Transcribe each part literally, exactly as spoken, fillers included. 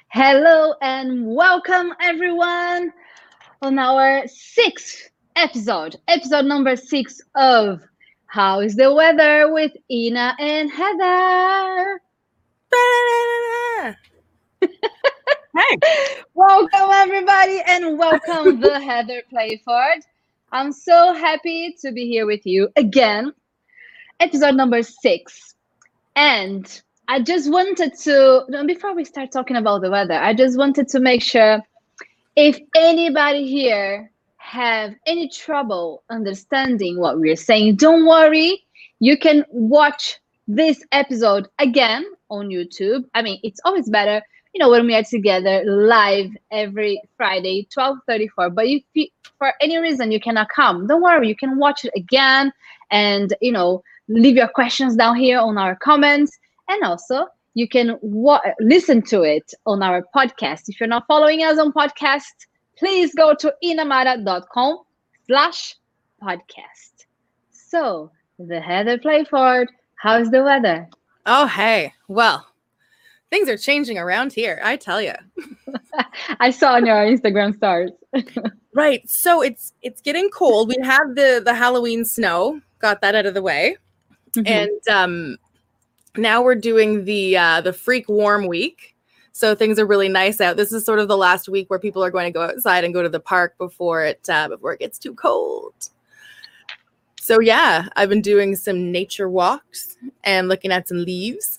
Hello and welcome everyone on our sixth episode, episode number six of How is the Weather with Ina and Heather. Hey. Welcome everybody and welcome the Heather Playford. I'm so happy to be here with you again, episode number six. And I just wanted to, before we start talking about the weather, I just wanted to make sure if anybody here have any trouble understanding what we're saying, don't worry. You can watch this episode again on YouTube. I mean, it's always better, you know, when we are together live every Friday, twelve thirty-four. But if you, for any reason you cannot come, don't worry. You can watch it again and, you know, leave your questions down here on our comments. And also, you can wa- listen to it on our podcast. If you're not following us on podcast, please go to inamara.com slash podcast. So, the Heather Playford, how's the weather? Oh, hey. Well, things are changing around here, I tell you. I saw on your Instagram stars. Right. So it's it's getting cold. We had the the Halloween snow, got that out of the way. Mm-hmm. And um now we're doing the uh, the freak warm week. So things are really nice out. This is sort of the last week where people are going to go outside and go to the park before it uh, before it gets too cold. So yeah, I've been doing some nature walks and looking at some leaves.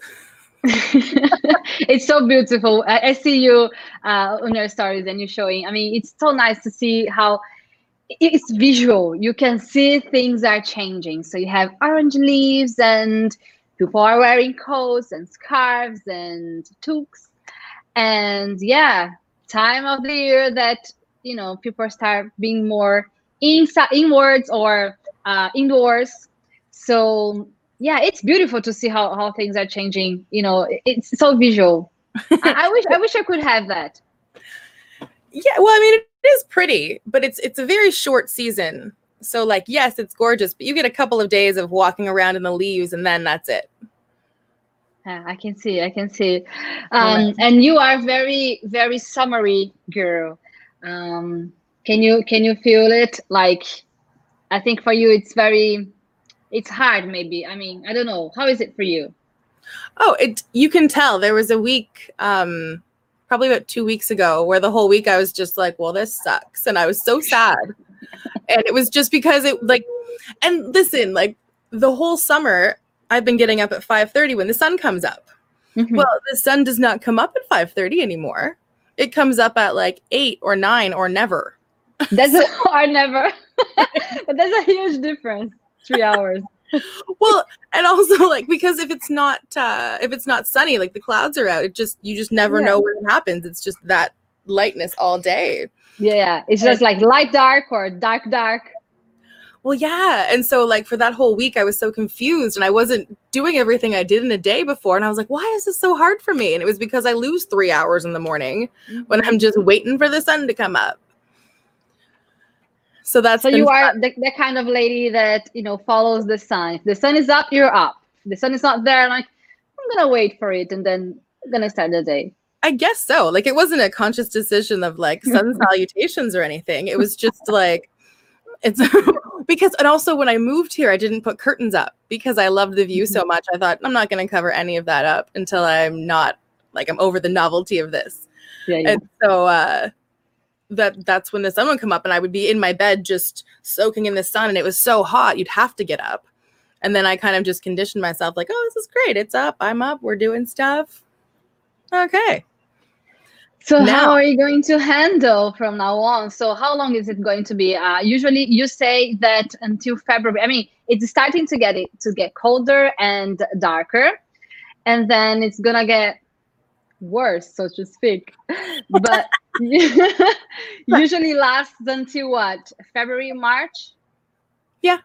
It's so beautiful. I, I see you uh, on your stories and you're showing. I mean, it's so nice to see how it's visual. You can see things are changing. So you have orange leaves and people are wearing coats and scarves and toques. And yeah, time of the year that, you know, people start being more inside, inwards or uh, indoors. So yeah, it's beautiful to see how, how things are changing. You know, it's so visual. I, I wish I wish I could have that. Yeah, well, I mean, it is pretty, but it's it's a very short season. So like, yes, it's gorgeous, but you get a couple of days of walking around in the leaves and then that's it. Yeah, I can see, I can see. Um, and you are very, very summery girl. Um, can you can you feel it? Like, I think for you, it's very, it's hard maybe. I mean, I don't know. How is it for you? Oh, it you can tell. There was a week, um, probably about two weeks ago, where the whole week I was just like, well, this sucks. And I was so sad. And it was just because it like, and listen, like the whole summer, I've been getting up at five thirty when the sun comes up. Mm-hmm. Well, the sun does not come up at five thirty anymore. It comes up at like eight or nine or never. That's a, or never. But that's a huge difference. Three hours. Well, and also like because if it's not uh, if it's not sunny, like the clouds are out, it just you just never yeah. know when it happens. It's just that lightness all day. Yeah, it's just like light dark or dark dark. Well, yeah. And so like for that whole week, I was so confused and I wasn't doing everything I did in a day before. And I was like, why is this so hard for me? And it was because I lose three hours in the morning mm-hmm. when I'm just waiting for the sun to come up. So that's so you are the, the kind of lady that, you know, follows the sun. If the sun is up, you're up. If the sun is not there, like, I'm going to wait for it and then I'm going to start the day. I guess so. Like, it wasn't a conscious decision of like sun salutations or anything. It was just like, it's because, and also when I moved here, I didn't put curtains up because I loved the view so much. I thought I'm not going to cover any of that up until I'm not like, I'm over the novelty of this. Yeah, yeah. And so, uh, that that's when the sun would come up and I would be in my bed just soaking in the sun and it was so hot you'd have to get up. And then I kind of just conditioned myself like, oh, this is great. It's up. I'm up. We're doing stuff. Okay. So now, how are you going to handle from now on? So how long is it going to be? Uh, usually you say that until February. I mean, it's starting to get it to get colder and darker. And then it's going to get worse, so to speak. But usually lasts until what? February, March? Yeah.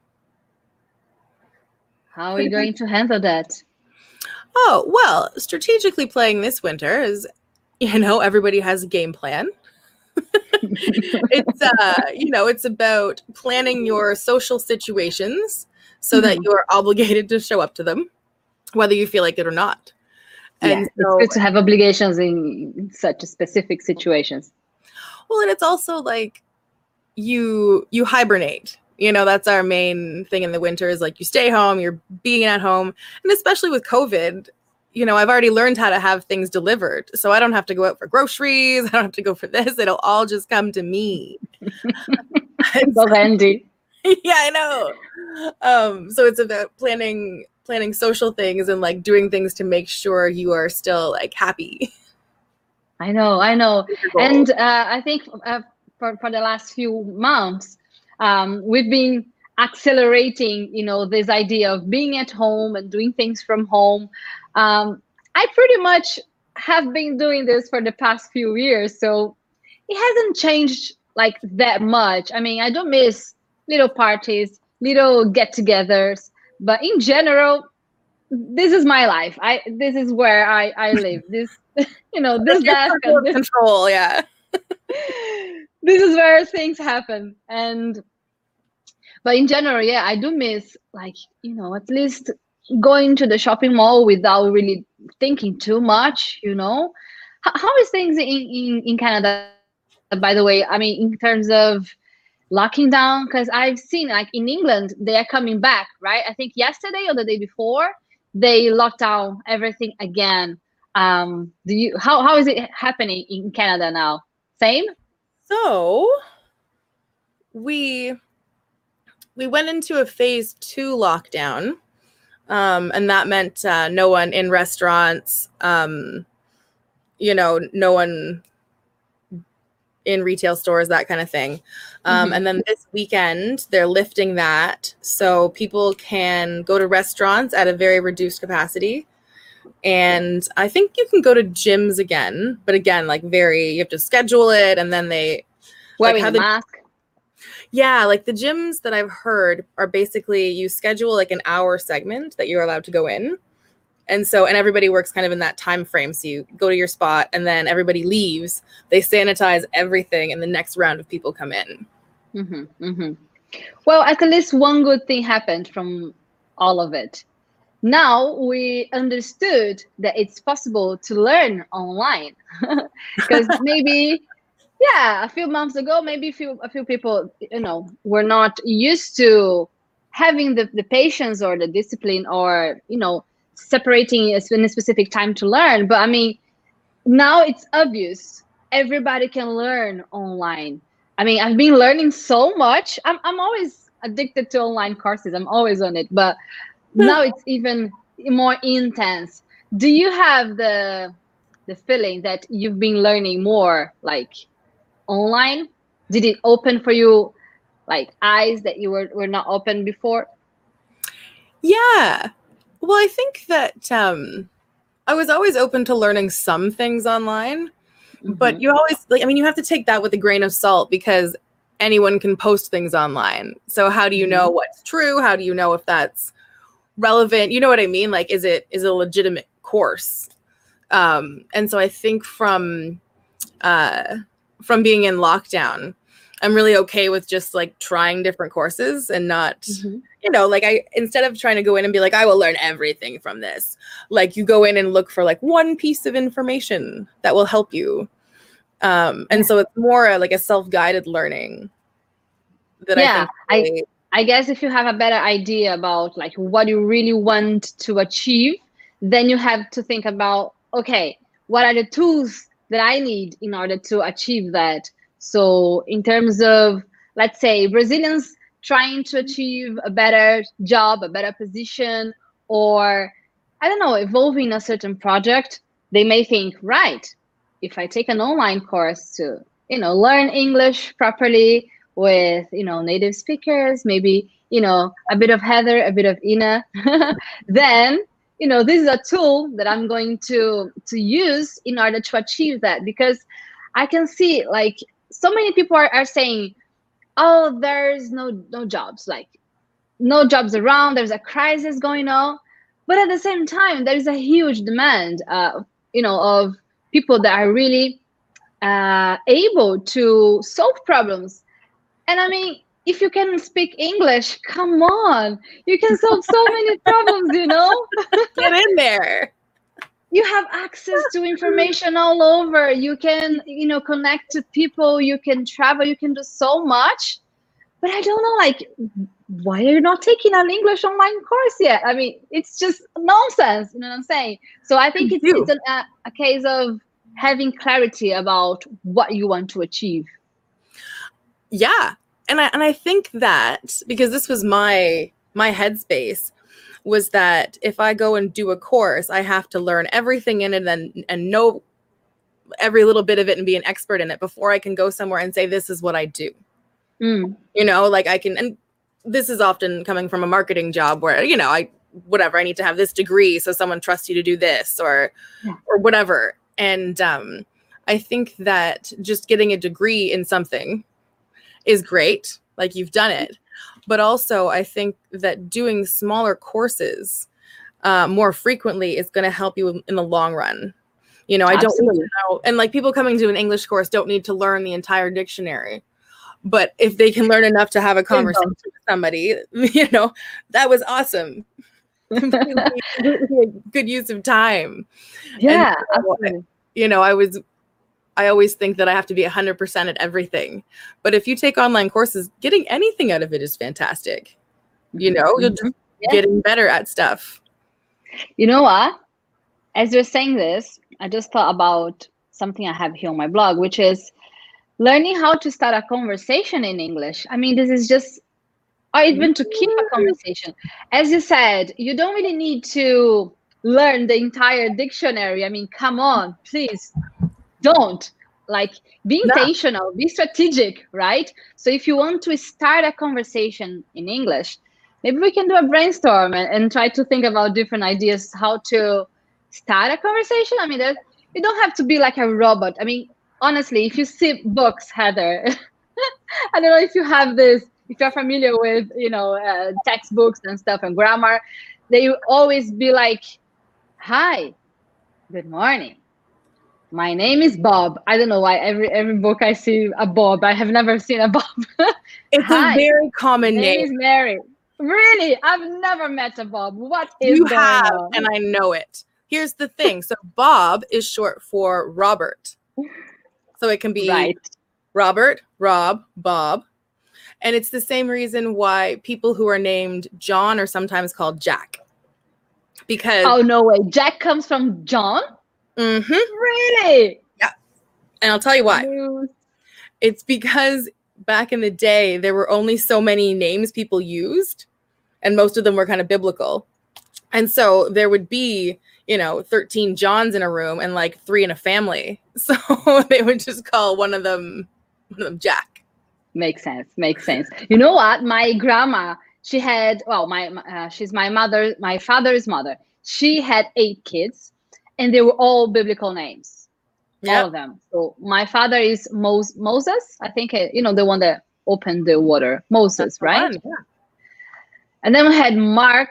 How are you going to handle that? Oh, well, strategically playing this winter is, you know, everybody has a game plan. It's, uh, you know, it's about planning your social situations so mm-hmm. that you're obligated to show up to them, whether you feel like it or not. Yeah, And it's so, good to have obligations in such specific situations. well, and it's also like you you hibernate. You know, that's our main thing in the winter is like you stay home, you're being at home. And especially with COVID, you know, I've already learned how to have things delivered. So I don't have to go out for groceries. I don't have to go for this. It'll all just come to me. So handy. Yeah, I know. Um, so it's about planning planning social things and like doing things to make sure you are still like happy. I know, I know. And uh, I think uh, for, for the last few months, um, we've been accelerating, you know, this idea of being at home and doing things from home. Um, I pretty much have been doing this for the past few years, so it hasn't changed like that much. I mean, I don't miss little parties, little get-togethers, but in general, this is my life. I this is where I I live. This you know this desk and this, control. Yeah. this is where things happen. And but in general, yeah, I do miss like you know at least going to the shopping mall without really thinking too much. You know, how, how is things in, in in Canada? By the way, I mean in terms of locking down, because I've seen like in England they are coming back, right? I think yesterday or the day before they locked down everything again. Um, do you how how is it happening in Canada now? Same? So we we went into a phase two lockdown, um, and that meant uh, no one in restaurants, um, you know, no one in retail stores, that kind of thing. Um, mm-hmm. And then this weekend, they're lifting that. So people can go to restaurants at a very reduced capacity. And I think you can go to gyms again. But again, like very, you have to schedule it. And then they... Wearing like a mask? Yeah, like the gyms that I've heard are basically you schedule like an hour segment that you're allowed to go in. And so, and everybody works kind of in that time frame. So you go to your spot and then everybody leaves. They sanitize everything and the next round of people come in. Mm-hmm, mm-hmm. Well, at least one good thing happened from all of it. Now we understood that it's possible to learn online. Because maybe, yeah, a few months ago, maybe a few, a few people, you know, were not used to having the, the patience or the discipline or, you know, separating in a specific time to learn. But I mean, now it's obvious. Everybody can learn online. I mean, I've been learning so much. I'm, I'm always addicted to online courses. I'm always on it. But now it's even more intense. Do you have the the feeling that you've been learning more like online? Did it open for you like eyes that you were, were not open before? Yeah. Well, I think that um, I was always open to learning some things online, mm-hmm. but you always like, I mean, you have to take that with a grain of salt because anyone can post things online. So how do you know what's true? How do you know if that's relevant? You know what I mean? Like, is it, is it a legitimate course? Um, and so I think from, uh, from being in lockdown, I'm really okay with just like trying different courses and not, mm-hmm. you know, like I, instead of trying to go in and be like, I will learn everything from this, like you go in and look for like one piece of information that will help you. Um, and yeah. so it's more like a self-guided learning that yeah, I think. I, I guess if you have a better idea about like what you really want to achieve, then you have to think about, okay, what are the tools that I need in order to achieve that? So in terms of, let's say, Brazilians trying to achieve a better job, a better position, or, I don't know, evolving a certain project, they may think, right, if I take an online course to, you know, learn English properly with, you know, native speakers, maybe, you know, a bit of Heather, a bit of Ina, then, you know, this is a tool that I'm going to, to use in order to achieve that. Because I can see, like, so many people are, are saying, oh, there's no no jobs, like no jobs around, there's a crisis going on. But at the same time, there is a huge demand, uh, you know, of people that are really uh, able to solve problems. And I mean, if you can speak English, come on, you can solve so many problems, you know? Get in there. you have access to information all over. You can, you know, connect to people, you can travel, you can do so much. But I don't know, like, why are you not taking an English online course yet? I mean, it's just nonsense, you know what I'm saying? So I think it's, it's an, a, a case of having clarity about what you want to achieve. Yeah. And I and I think that, because this was my my headspace, was that if I go and do a course, I have to learn everything in it and and know every little bit of it and be an expert in it before I can go somewhere and say, this is what I do. Mm. You know, like I can, and this is often coming from a marketing job where, you know, I, whatever, I need to have this degree so someone trusts you to do this or, yeah. or whatever. And um, I think that just getting a degree in something is great. Like, you've done it. But also I think that doing smaller courses uh, more frequently is going to help you in the long run. You know, I Absolutely. don't need to know, and like people coming to an English course don't need to learn the entire dictionary. But if they can learn enough to have a conversation with somebody, you know, that was awesome. Good use of time. Yeah. So, you know, I was, I always think that I have to be one hundred percent at everything. But if you take online courses, getting anything out of it is fantastic. You know, Mm-hmm. you're just yeah. getting better at stuff. You know what? As you're saying this, I just thought about something I have here on my blog, which is learning how to start a conversation in English. I mean, this is just, or even to keep a conversation. As you said, you don't really need to learn the entire dictionary. I mean, come on, please don't. Like, be intentional, no. be strategic, right? So if you want to start a conversation in English, maybe we can do a brainstorm and, and try to think about different ideas how to start a conversation. I mean, you don't have to be like a robot. I mean, honestly, if you see books, Heather, I don't know if you have this, if you're familiar with, you know, uh, textbooks and stuff and grammar, they always be like, hi, good morning. My name is Bob. I don't know why every every book I see a Bob. I have never seen a Bob. It's hi, a very common my name. name. is Mary. Really? I've never met a Bob. What is you going have, on? And I know it. Here's the thing. So Bob is short for Robert. So it can be right. Robert, Rob, Bob. And it's the same reason why people who are named John are sometimes called Jack. Because oh, no way. Jack comes from John? Mm-hmm. Really? Yeah. And I'll tell you why. News. It's because back in the day, there were only so many names people used, and most of them were kind of biblical. And so there would be, you know, thirteen Johns in a room and like three in a family. So they would just call one of them, one of them Jack. Makes sense. Makes sense. You know what? My grandma, she had, well, my uh, she's my mother, my father's mother. She had eight kids, and they were all biblical names, yep. all of them. So my father is Mos- Moses, I think, uh, you know, the one that opened the water, Moses, That's right? Yeah. And then we had Mark,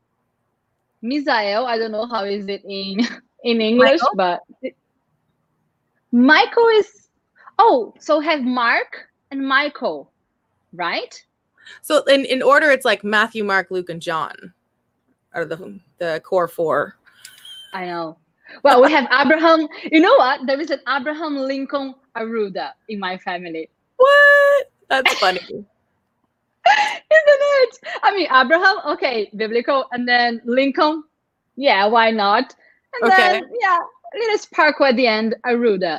Misael. I don't know how is it in in English, Michael? but it, Michael is. Oh, so have Mark and Michael, right? So in, in order, it's like Matthew, Mark, Luke, and John are the the core four. I know. Well, we have Abraham. You know what? There is an Abraham Lincoln Arruda in my family. What? That's funny. Isn't it? I mean, Abraham, okay, biblical, and then Lincoln, yeah, why not? And okay. then, yeah, a little sparkle at the end, Arruda.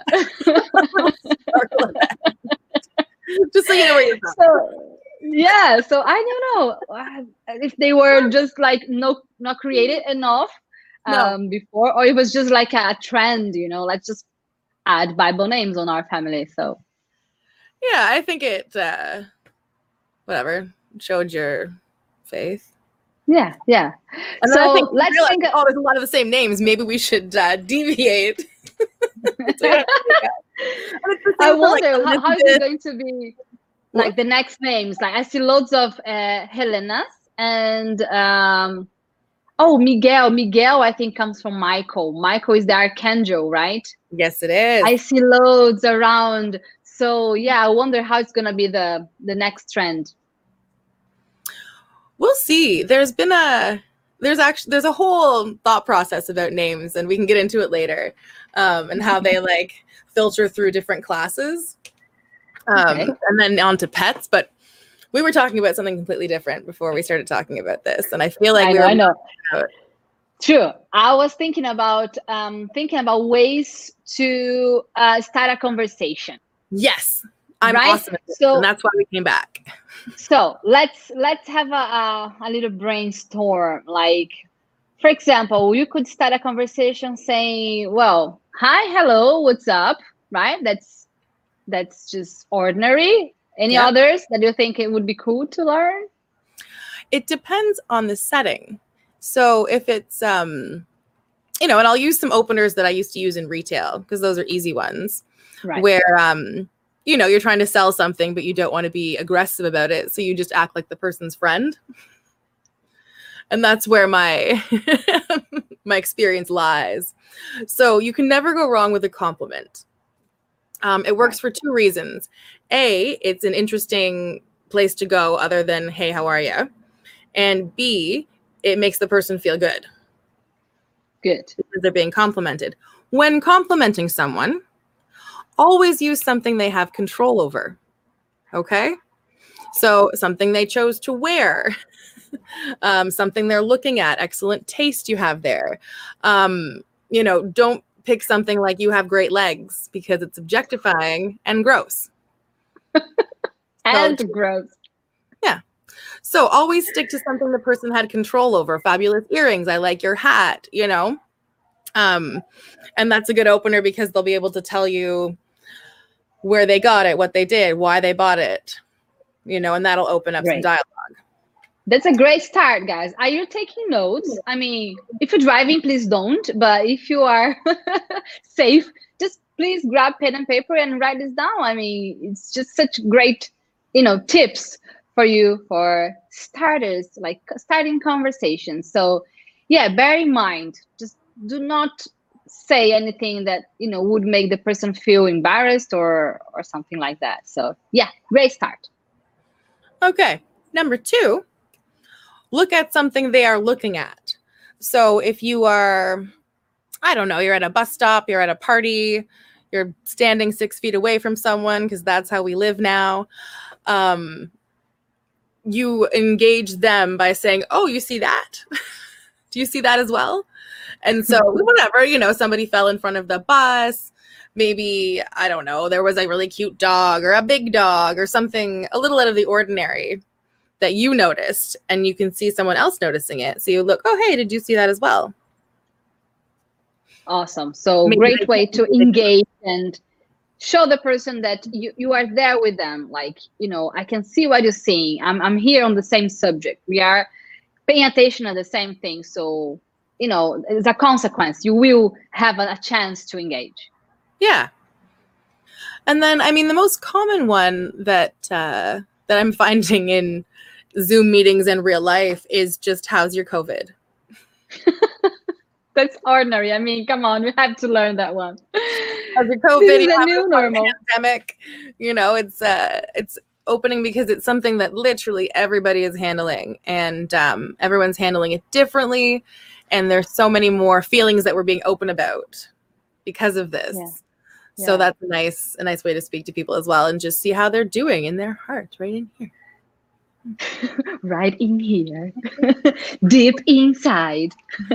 Just so you know where you're from. So, yeah, so I don't know if they were just like no, not created enough um, no. before, or it was just like a trend, you know, let's just add Bible names on our family. So, yeah, I think it, uh, whatever, showed your faith. Yeah, yeah. And so I think let's realized, think. Of, oh, there's a lot of the same names. Maybe we should uh, deviate. so I wonder like, how, how is it going to be like what? The next names. Like I see loads of uh, Helenas and um, oh, Miguel. Miguel, I think comes from Michael. Michael is the archangel, right? Yes, it is. I see loads around. So yeah, I wonder how it's gonna be the the next trend. We'll see. There's been a there's actually there's a whole thought process about names, and we can get into it later, um, and how they like filter through different classes, um, Okay. and then on to pets. But we were talking about something completely different before we started talking about this, and I feel like I we know, were I know. about- True. I was thinking about um, thinking about ways to uh, start a conversation. yes, I'm Right? awesome at this, So- and that's why we came back. So let's let's have a, a a little brainstorm. Like, for example, you could start a conversation saying, "Well, hi, hello, what's up?" Right? That's that's just ordinary. Any Yep. others that you think it would be cool to learn? It depends on the setting. So if it's, um, you know, and I'll use some openers that I used to use in retail because those are easy ones, Right. where, um, you know, you're trying to sell something, but you don't want to be aggressive about it. So you just act like the person's friend. And that's where my my experience lies. So you can never go wrong with a compliment. Um, it works for two reasons. A, it's an interesting place to go other than, hey, how are you? And B, it makes the person feel good Good. because they're being complimented. When complimenting someone, always use something they have control over. Okay? So something they chose to wear, um, something they're looking at, excellent taste you have there. Um, you know, don't pick something like you have great legs because it's objectifying and gross. And So- gross. So always stick to something the person had control over. Fabulous earrings. I like your hat, you know? Um, and that's a good opener because they'll be able to tell you where they got it, what they did, why they bought it, you know, and that'll open up some Great. dialogue. That's a great start, guys. Are you taking notes? I mean, if you're driving, please don't. But if you are safe, just please grab pen and paper and write this down. I mean, it's just such great, you know, tips for you for starters, like starting conversations. So yeah, bear in mind, just do not say anything that, you know, would make the person feel embarrassed or or something like that. So yeah, great start. Okay. Number two, look at something they are looking at. So if you are, I don't know, you're at a bus stop, you're at a party, you're standing six feet away from someone because that's how we live now. Um, you engage them by saying, oh, you see that? Do you see that as well? And so whatever, you know, somebody fell in front of the bus. Maybe, I don't know, there was a really cute dog or a big dog or something a little out of the ordinary that you noticed, and you can see someone else noticing it. So you look, oh, hey, did you see that as well? Awesome. So Maybe great they way can't to engage and show the person that you, you are there with them. Like, you know, I can see what you're seeing. I'm, I'm here on the same subject. We are paying attention at the same thing. So, you know, as a consequence, you will have a, a chance to engage. Yeah. And then, I mean, the most common one that uh, that I'm finding in Zoom meetings and real life is just, how's your COVID? That's ordinary. I mean, come on, we have to learn that one. How's your COVID? This is You the have new a normal. pandemic. You know, it's uh, it's opening because it's something that literally everybody is handling, and um, everyone's handling it differently. And there's so many more feelings that we're being open about because of this. Yeah. So Yeah. that's a nice, a nice way to speak to people as well, and just see how they're doing in their heart, right in here. Right in here, deep inside.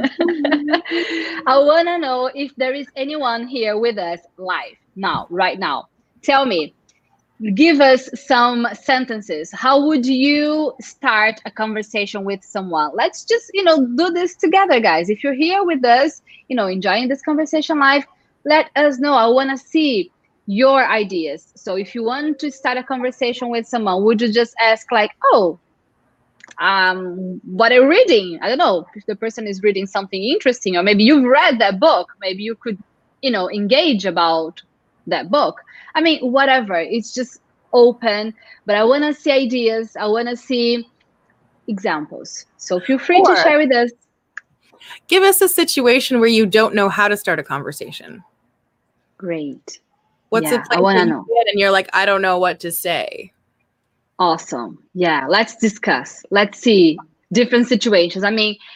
I want to know if there is anyone here with us live now, right now. Tell me, give us some sentences. How would you start a conversation with someone? Let's just, you know, do this together, guys. If you're here with us, you know, enjoying this conversation live, let us know. I want to see your ideas. So if you want to start a conversation with someone, would you just ask like, oh, um, what are you reading? I don't know if the person is reading something interesting, or maybe you've read that book. Maybe you could, you know, engage about that book. I mean, whatever. It's just open, but I want to see ideas. I want to see examples. So feel free Or- to share with us. Give us a situation where you don't know how to start a conversation. Great. What's Yeah, a place I want that to you know. did and you're like, I don't know what to say. Awesome. Yeah, let's discuss. Let's see different situations. I mean,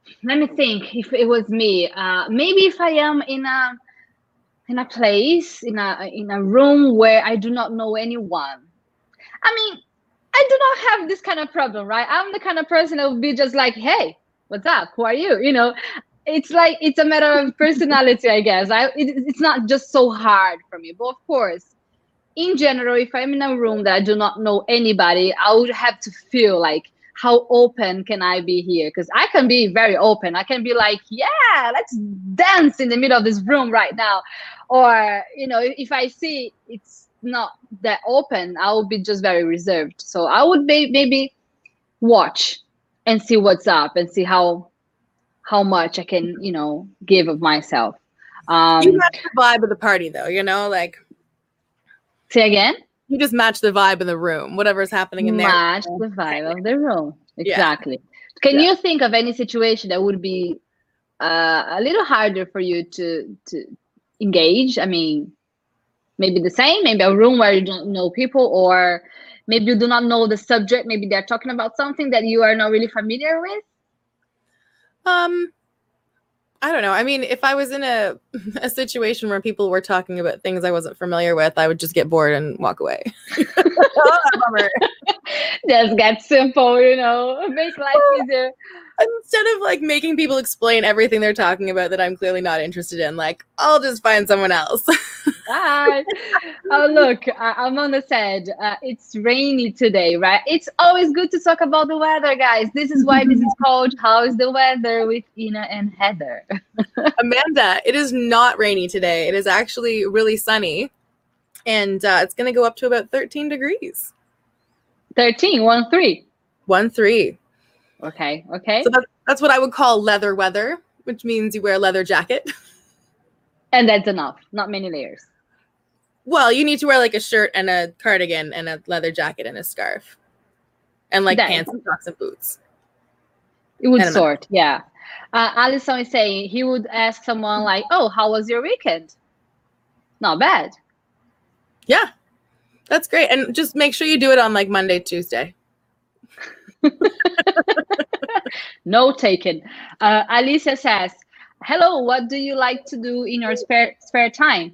let me think. If it was me, uh, maybe if I am in a in a place in a in a room where I do not know anyone. I mean, I do not have this kind of problem, right? I'm the kind of person that would be just like, hey, what's up? Who are you? You know, it's like it's a matter of personality, I guess. I it, it's not just so hard for me. But of course, in general, if I'm in a room that I do not know anybody, I would have to feel like, how open can I be here? Because I can be very open. I can be like, yeah, let's dance in the middle of this room right now. Or, you know, if I see it's not that open, I will be just very reserved. So I would be, maybe watch and see what's up and see how how much I can, you know, give of myself. Um, You match the vibe of the party, though, you know, like. Say again? You just match the vibe in the room, whatever's happening in there. Match the vibe of the room. Exactly. Yeah. Can yeah. you think of any situation that would be uh, a little harder for you to to engage? I mean, maybe the same, maybe a room where you don't know people, or maybe you do not know the subject. Maybe they're talking about something that you are not really familiar with. Um, I don't know. I mean, if I was in a a situation where people were talking about things I wasn't familiar with, I would just get bored and walk away. Oh, bummer. Just get simple, you know, make life easier. Instead of like making people explain everything they're talking about that I'm clearly not interested in, like, I'll just find someone else. Hi. Oh, look, I- I'm on the side. Uh, it's rainy today, right? It's always good to talk about the weather, guys. This is why this is called How is the Weather with Ina and Heather. Amanda, it is not rainy today. It is actually really sunny. And uh, it's going to go up to about thirteen degrees. thirteen, one, three. One, three. Okay, okay. So that's, that's what I would call leather weather, which means you wear a leather jacket. And that's enough. Not many layers. Well, you need to wear like a shirt and a cardigan and a leather jacket and a scarf. And like That- pants and socks and boots. It would And a sort, yeah. Uh, Alison is saying he would ask someone like, oh, how was your weekend? Not bad. Yeah, that's great. And just make sure you do it on like Monday, Tuesday. No taken. Uh, Alicia says, hello, what do you like to do in your spare spare time?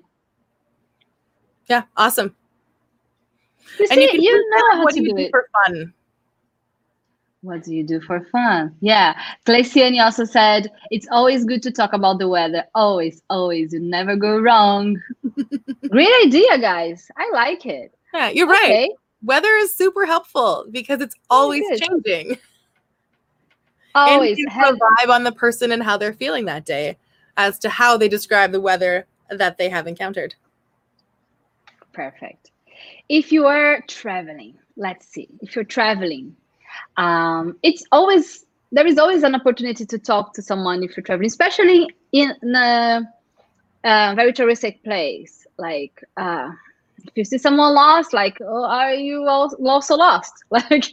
Yeah, awesome. You And see, you can you consider know how what to do you do do it. for fun. What do you do for fun? Yeah. Glaciani also said, it's always good to talk about the weather. Always, always. You never go wrong. Great idea, guys. I like it. Yeah, you're right. Okay. Weather is super helpful because it's always good. changing. Always. And Have, a vibe on the person and how they're feeling that day as to how they describe the weather that they have encountered. perfect. If you are traveling, let's see, if you're traveling, um, it's always, there is always an opportunity to talk to someone if you're traveling, especially in a, a very touristic place. Like, uh, if you see someone lost, like, oh, are you also lost? Like,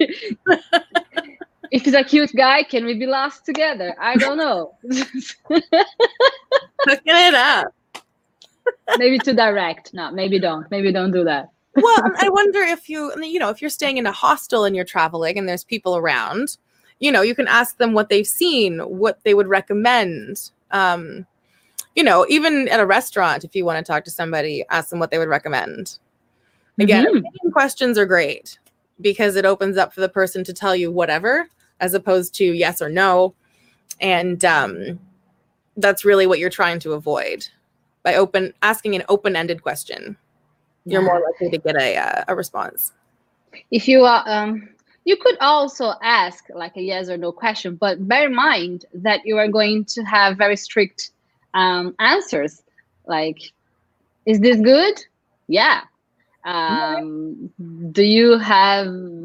if he's a cute guy, can we be lost together? I don't know. Hooking it up. Maybe too direct. No, maybe don't. Maybe don't do that. Well, I wonder if you, you know, if you're staying in a hostel and you're traveling and there's people around, you know, you can ask them what they've seen, what they would recommend. Um, you know, even at a restaurant, if you want to talk to somebody, ask them what they would recommend. Again, Mm-hmm. opinion questions are great because it opens up for the person to tell you whatever, as opposed to yes or no. And um, that's really what you're trying to avoid by open asking an open-ended question. You're more likely to get a uh, a response. If you are, um, you could also ask like a yes or no question, but bear in mind that you are going to have very strict um, answers. Like, is this good? Yeah. Um, do you have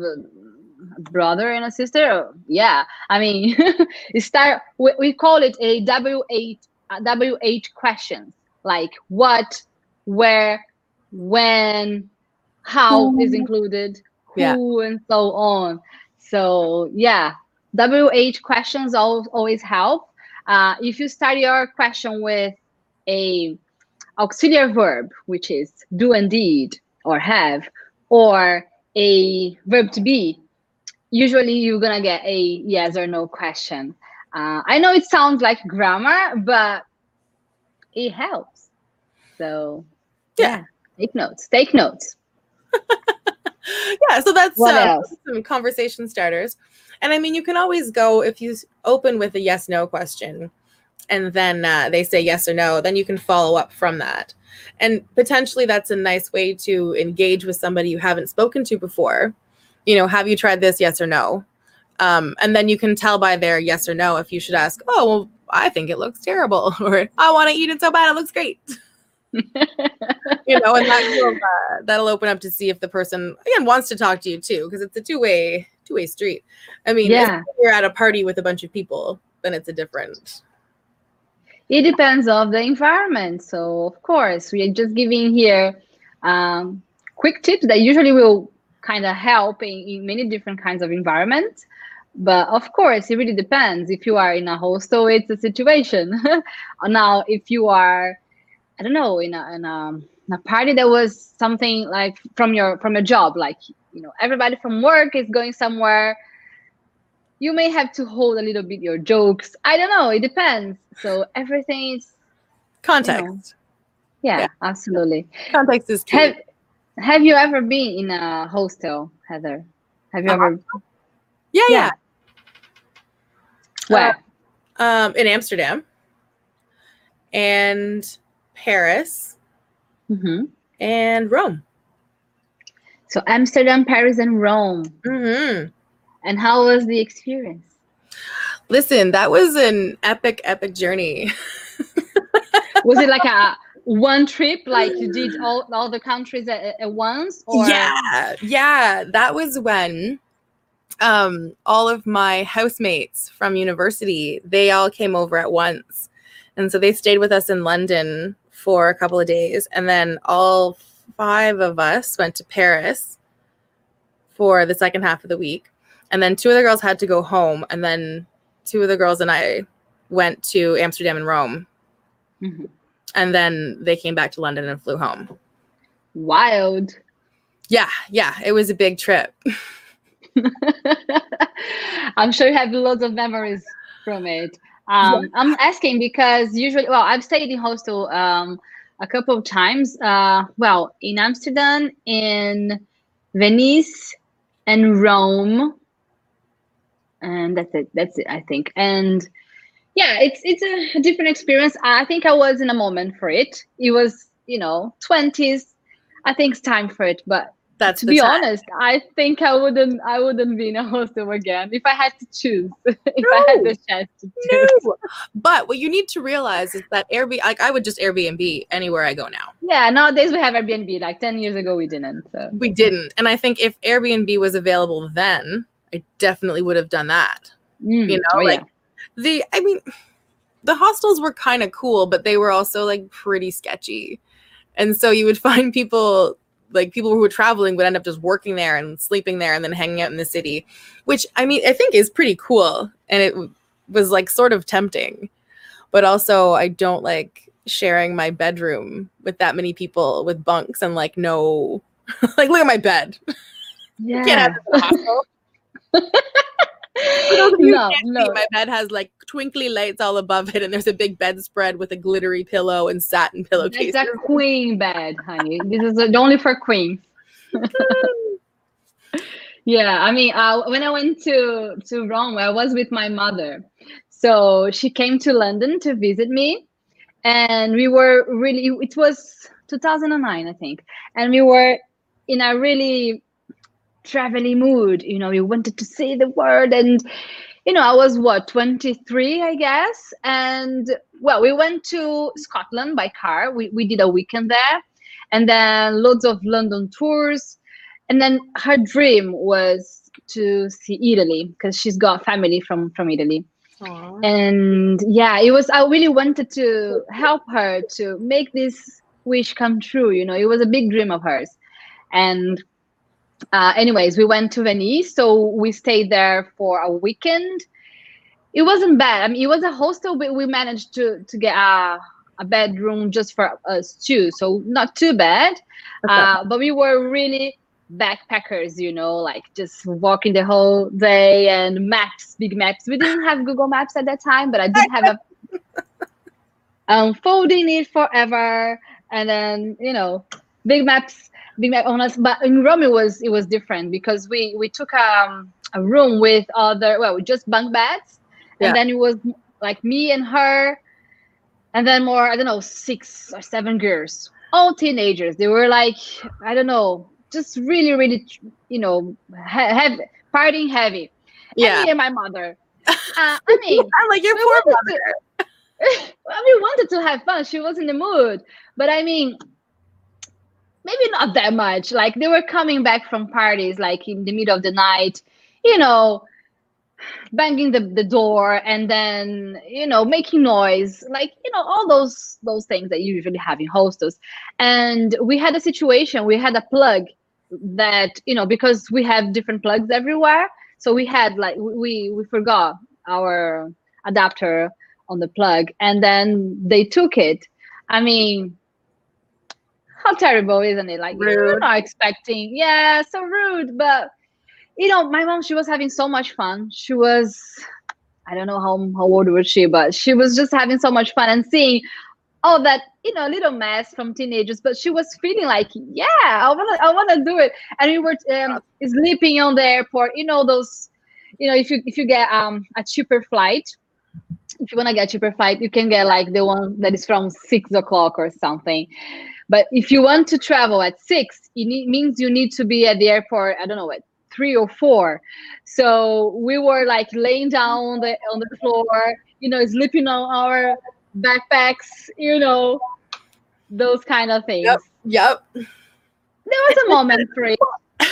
a brother and a sister? Yeah. I mean, you start. We, we call it a W eight uh, W eight questions. Like what, where, when, how Who. is included, who, Yeah. and so on. So yeah, W H questions al- always help. Uh, if you start your question with a auxiliary verb, which is do and did or have, or a verb to be, usually you're gonna get a yes or no question. Uh, I know it sounds like grammar, but it helps. So Yeah. yeah, take notes. Take notes. Yeah, so that's What um, else? some conversation starters. And I mean, you can always go, if you s- open with a yes no question and then uh, they say yes or no, then you can follow up from that. And potentially that's a nice way to engage with somebody you haven't spoken to before. You know, have you tried this? Yes or no? Um, and then you can tell by their yes or no if you should ask, oh, well, I think it looks terrible, or I want to eat it so bad it looks great. You know, and that will, uh, that'll open up to see if the person again wants to talk to you too, because it's a two-way two-way street. I mean, Yeah. if you're at a party with a bunch of people, then it's a different. It depends on the environment. So of course, we are just giving here um, quick tips that usually will kind of help in, in many different kinds of environments. But of course, it really depends. If you are in a hostel, it's a situation. Now, if you are, I don't know, in a, in a in a party that was something like from your from a job, like you know, everybody from work is going somewhere. You may have to hold a little bit your jokes. I don't know. It depends. So everything is, Context. you know, yeah, Yeah. absolutely. Context is key. Have Have you ever been in a hostel, Heather? Have you Uh, ever? Yeah, yeah. Yeah. Where? Uh, um, in Amsterdam and Paris hmm and Rome. So Amsterdam, Paris, and Rome. Mm-hmm. And how was the experience? Listen, that was an epic, epic journey. Was it like a one trip, like you did all, all the countries at, at once? Or Yeah, yeah. That was when um, all of my housemates from university, they all came over at once. And so they stayed with us in London for a couple of days. And then all five of us went to Paris for the second half of the week. And then two of the girls had to go home. And then two of the girls and I went to Amsterdam and Rome. Mhm. And then they came back to London and flew home. Wild. Yeah, yeah. It was a big trip. I'm sure you have lots of memories from it. Um, I'm asking because usually, well, I've stayed in hostel um, a couple of times. Uh, well, in Amsterdam, in Venice, and Rome, and that's it. That's it, I think. And yeah, it's it's a different experience. I think I was in a moment for it. It was, you know, twenties. I think it's time for it, but That's to the be time. honest, I think I wouldn't I wouldn't be in a hostel again if I had to choose. If I had the chance to choose. No. But what you need to realize is that Airbnb, like I would just Airbnb anywhere I go now. Yeah, nowadays we have Airbnb. Like ten years ago we didn't. So We didn't. And I think if Airbnb was available then, I definitely would have done that. Mm, You know, oh, like yeah. the, I mean, the hostels were kind of cool, but they were also like pretty sketchy. And so you would find people, like people who were traveling would end up just working there and sleeping there and then hanging out in the city, which I mean, I think is pretty cool. And it was like sort of tempting, but also I don't like sharing my bedroom with that many people with bunks and like, no, like look at my bed. Yeah. Can't have this in the hostel. For those of you who No, can't no. see, my bed has like twinkly lights all above it, and there's a big bedspread with a glittery pillow and satin pillowcases. That's a queen bed, honey. This is only for queens. Yeah, I mean, uh, when I went to to Rome, I was with my mother. So she came to London to visit me, and we were really. It was two thousand nine, I think, and we were in a really traveling mood. You know, we wanted to see the world, and you know, I was what twenty-three, I guess, and well, we went to Scotland by car. We we did a weekend there, and then loads of London tours. And then her dream was to see Italy because she's got family from from Italy. Aww. And yeah, it was, I really wanted to help her to make this wish come true. You know, it was a big dream of hers. And uh, anyways, we went to Venice, so we stayed there for a weekend. It wasn't bad. I mean, it was a hostel, but we managed to to get a a bedroom just for us too, so not too bad. Uh, but we were really backpackers, you know, like just walking the whole day, and maps, big maps. We didn't have Google Maps at that time, but I did have a unfolding it forever, and then, you know, big maps, big map on us. But in Rome, it was it was different because we we took um, a room with other, well, just bunk beds, and Yeah. then it was like me and her, and then more, I don't know, six or seven girls, all teenagers. They were like, I don't know, just really, really, you know, ha- have partying heavy. Yeah. And me and my mother. Uh, I mean, I'm like, your we poor wanted mother. to- well, we wanted to have fun. She was in the mood, but I mean, maybe not that much. Like, they were coming back from parties, like in the middle of the night, you know, banging the, the door, and then, you know, making noise, like, you know, all those those things that you usually have in hostels. And we had a situation, we had a plug that, you know, because we have different plugs everywhere, so we had like, we we forgot our adapter on the plug, and then they took it. I mean, how terrible, isn't it? Like, you're Rude. not expecting, yeah, so rude. But, you know, my mom, she was having so much fun. She was, I don't know how, how old was she, but she was just having so much fun and seeing all that, you know, little mess from teenagers. But she was feeling like, yeah, I wanna, I wanna do it. And we were um, sleeping on the airport. You know, those, you know, if you if you get um a cheaper flight, if you wanna get a cheaper flight, you can get like the one that is from six o'clock or something. But if you want to travel at six, it need, means you need to be at the airport, I don't know, at three or four. So we were like laying down on the, on the floor, you know, sleeping on our backpacks, you know, those kind of things. Yep. Yep. There was a moment for it.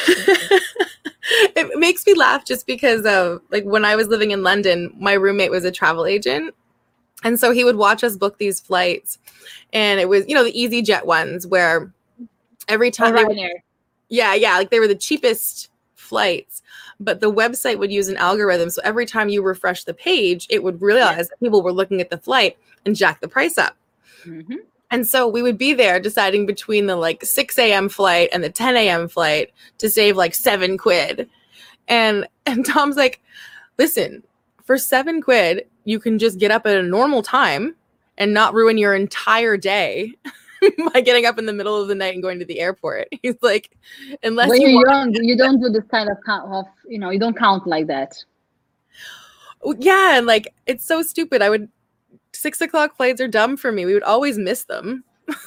It makes me laugh just because of, like, when I was living in London, my roommate was a travel agent. And so he would watch us book these flights. And it was, you know, the EasyJet ones where every time. Right they, there. yeah, yeah. Like, they were the cheapest flights. But the website would use an algorithm. So every time you refresh the page, it would realize yeah. that people were looking at the flight and jack the price up. Mm-hmm. And so we would be there deciding between the like six a.m. flight and the ten a.m. flight to save like seven quid. And and Tom's like, listen, for seven quid, you can just get up at a normal time and not ruin your entire day by getting up in the middle of the night and going to the airport. He's like, unless when you you're want- young, you don't do this kind of count of, you know, you don't count like that. Yeah, and like, it's so stupid. I would Six o'clock flights are dumb for me. We would always miss them.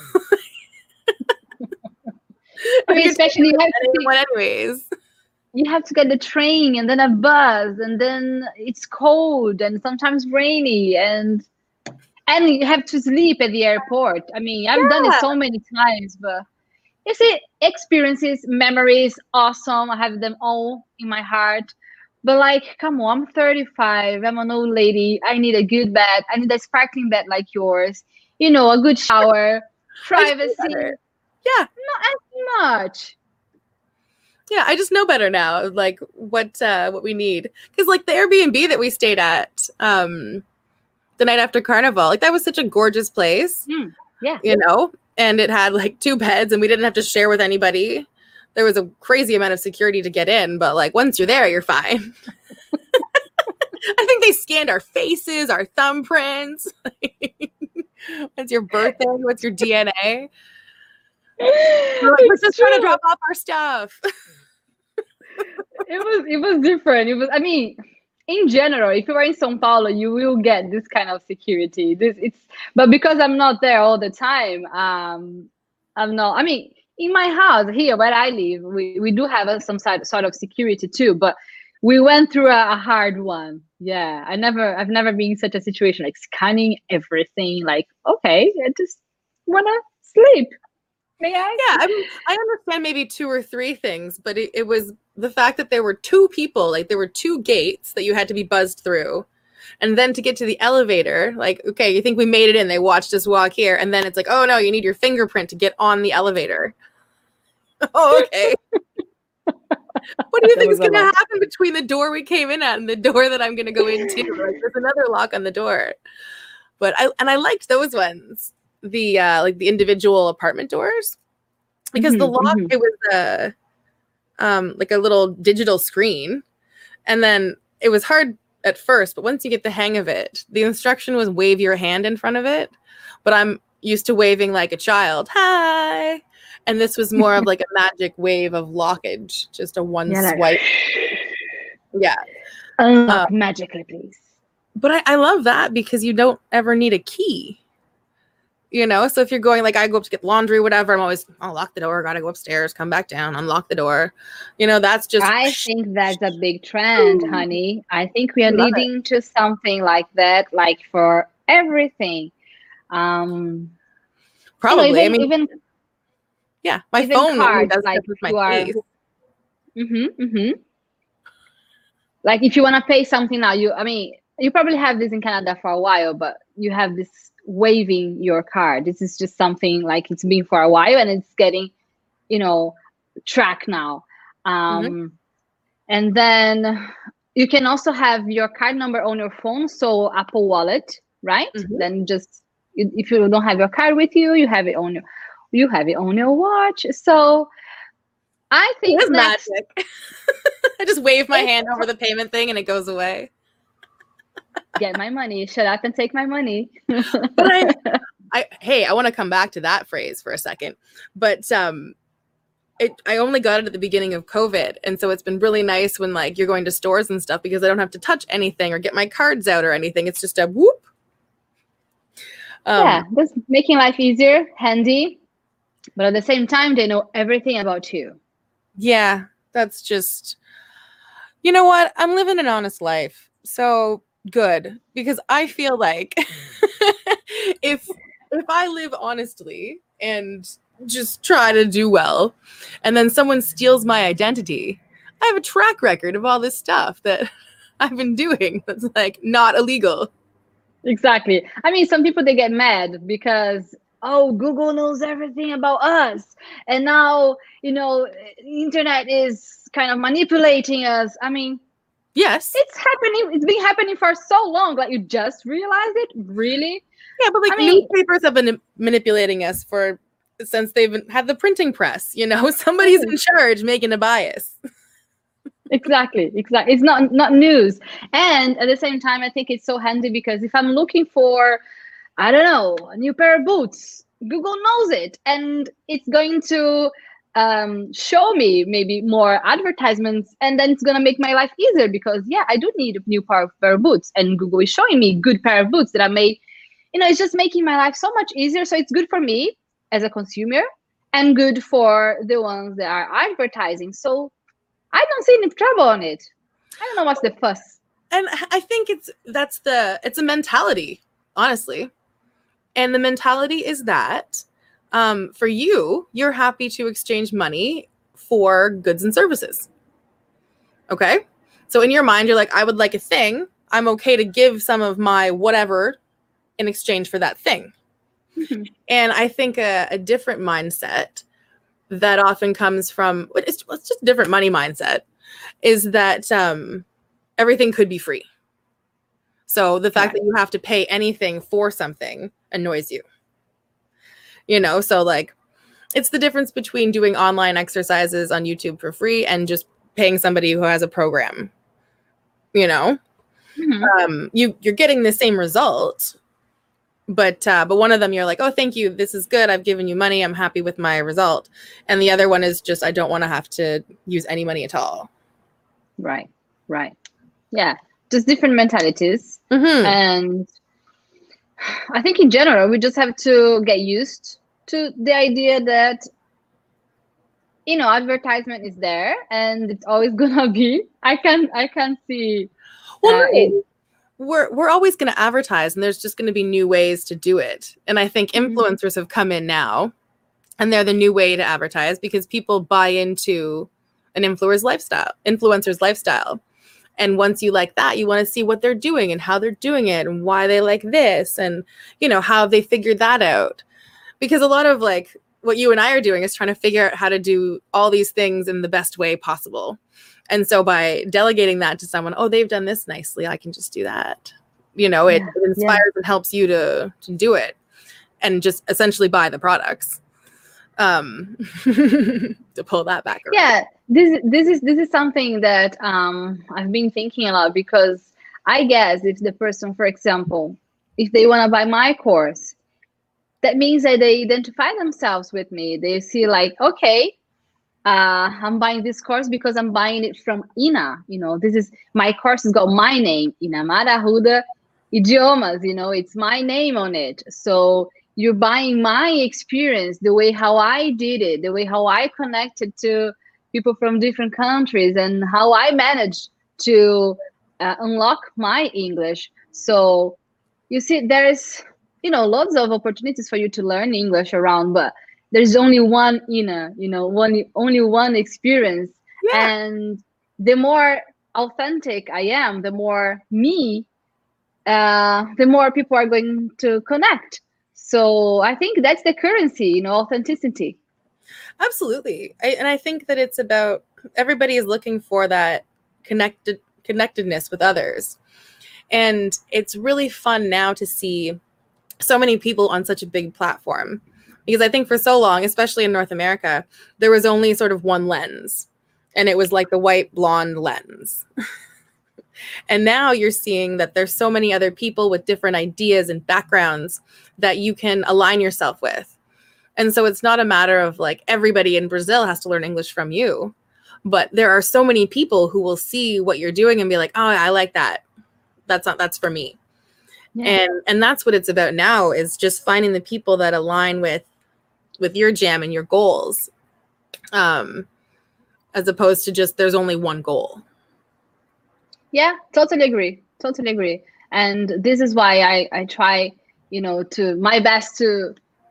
I mean, especially you have to take, anyways. You have to get the train and then a bus, and then it's cold and sometimes rainy, and and you have to sleep at the airport. I mean, I've yeah. done it so many times, but you see, experiences, memories, awesome. I have them all in my heart. But like, come on, I'm thirty-five. I'm an old lady. I need a good bed. I need a sparkling bed like yours. You know, a good shower, privacy. Yeah. Not as much. Yeah, I just know better now, like what uh, what we need. Because like the Airbnb that we stayed at um, the night after Carnival, like that was such a gorgeous place. Mm, yeah. You know, and it had like two beds, and we didn't have to share with anybody. There was a crazy amount of security to get in, but like once you're there, you're fine. I think they scanned our faces, our thumbprints. What's your birthday? What's your D N A? We're, like, we're just true. trying to drop off our stuff. It was it was different. It was, I mean, in general, if you are in São Paulo, you will get this kind of security. This it's but because I'm not there all the time, um, I'm not. I mean, in my house here where I live, we, we do have a, some sort sort of security too, but we went through a, a hard one. Yeah, I never I've never been in such a situation, like scanning everything. Like, okay, I just wanna sleep. May I? Yeah, I mean, I understand maybe two or three things, but it, it was the fact that there were two people, like there were two gates that you had to be buzzed through. And then to get to the elevator, like, okay, you think we made it in, they watched us walk here. And then it's like, oh no, you need your fingerprint to get on the elevator. Oh, okay. What do you think is going to happen between the door we came in at and the door that I'm going to go into? Like, there's another lock on the door. But I, and I liked those ones. The uh like the individual apartment doors, because mm-hmm, the lock mm-hmm. it was uh um, like a little digital screen. And then it was hard at first, but once you get the hang of it, the instruction was wave your hand in front of it. But I'm used to waving like a child. Hi. And this was more of like a magic wave of lockage, just a one Yeah, like, swipe. Yeah. Unlock Uh, magically, please. But I, I love that because you don't ever need a key. You know, so if you're going, like I go up to get laundry, whatever, I'm always, I'll lock the door, gotta go upstairs, come back down, unlock the door. You know, that's just. I think that's a big trend, honey. I think we are Love leading to something like that, like for everything. Um, Probably. you know, even, I mean, even yeah, my even phone cards, does like stuff with my you are. face. Mm-hmm, mm-hmm. Like if you want to pay something now, you, I mean, you probably have this in Canada for a while, but you have this waving your card. This is just something like it's been for a while and it's getting, you know, track now. Um, Mm-hmm. And then you can also have your card number on your phone. So Apple Wallet, right? Mm-hmm. Then just, if you don't have your card with you, you have it on your, you have it on your watch. So I think It is next, magic. I just wave my hand over the payment thing and it goes away. get my money, shut up and take my money. But I, I, hey, I want to come back to that phrase for a second. But um, it, I only got it at the beginning of COVID. And so it's been really nice when like you're going to stores and stuff because I don't have to touch anything or get my cards out or anything. It's just a whoop. Um, yeah, just making life easier, handy. But at the same time, they know everything about you. Yeah, that's just, you know what? I'm living an honest life. So good, because I feel like if if I live honestly and just try to do well, and then someone steals my identity, I have a track record of all this stuff that I've been doing that's like not illegal. Exactly. I mean, some people, they get mad because, oh, Google knows everything about us. And now, you know, the internet is kind of manipulating us. I mean, Yes. it's happening. It's been happening for so long. Like, you just realized it? Really? Yeah, but like I mean, newspapers have been manipulating us for since they've had the printing press. You know, somebody's in charge making a bias. Exactly, exactly. It's not not news. And at the same time, I think it's so handy because if I'm looking for, I don't know, a new pair of boots, Google knows it, and it's going to um, show me maybe more advertisements, and then it's gonna make my life easier because yeah, I do need a new pair of, pair of boots, and Google is showing me good pair of boots that I made. You know, it's just making my life so much easier. So it's good for me as a consumer, and good for the ones that are advertising. So I don't see any trouble on it. I don't know what's the fuss. And I think it's that's the it's a mentality, honestly. And the mentality is that um, for you, you're happy to exchange money for goods and services. Okay. So in your mind, you're like, I would like a thing. I'm okay to give some of my whatever in exchange for that thing. Mm-hmm. And I think a, a different mindset that often comes from, it's, it's just a different money mindset, is that um, everything could be free. So the fact right. that you have to pay anything for something annoys you. You know, so like it's the difference between doing online exercises on YouTube for free and just paying somebody who has a program. You know, mm-hmm. um, you you're getting the same result, but uh, but one of them you're like, oh, thank you, this is good. I've given you money. I'm happy with my result. And the other one is just I don't want to have to use any money at all. Right, right, yeah, just different mentalities, mm-hmm. and I think in general we just have to get used to the idea that, you know, advertisement is there and it's always gonna be. I can I can see. Well, uh, it, we're we're always going to advertise, and there's just going to be new ways to do it. And I think influencers mm-hmm. have come in now, and they're the new way to advertise because people buy into an influencer's lifestyle. Influencer's lifestyle. And once you like that, you want to see what they're doing and how they're doing it and why they like this and, you know, how they figured that out. Because a lot of like what you and I are doing is trying to figure out how to do all these things in the best way possible. And so by delegating that to someone, oh, they've done this nicely, I can just do that. You know, it, yeah, it inspires yeah. and helps you to, to do it and just essentially buy the products. um, to pull that back around. Yeah, this this is this is something that um, I've been thinking a lot, because I guess if the person, for example, if they want to buy my course, that means that they identify themselves with me. They see like, okay, uh, I'm buying this course because I'm buying it from Ina. You know, this is my course has got my name, Inamar Arruda Idiomas. You know, it's my name on it. So you're buying my experience, the way how I did it, the way how I connected to people from different countries, and how I managed to uh, unlock my English. So you see, there's, you know, lots of opportunities for you to learn English around, but there's only one Ina, you know, one only one experience. Yeah. And the more authentic I am, the more me, uh, the more people are going to connect. So I think that's the currency, you know, authenticity. Absolutely. I, and I think that it's about, everybody is looking for that connected connectedness with others. And it's really fun now to see so many people on such a big platform. Because I think for so long, especially in North America, there was only sort of one lens. And it was like the white blonde lens. And now you're seeing that there's so many other people with different ideas and backgrounds that you can align yourself with. And so it's not a matter of like everybody in Brazil has to learn English from you. But there are so many people who will see what you're doing and be like, oh, I like that. That's not, that's for me. Yeah. And and that's what it's about now, is just finding the people that align with with your jam and your goals, um, as opposed to just there's only one goal. Yeah, totally agree. Totally agree. And this is why I, I try, you know, to my best to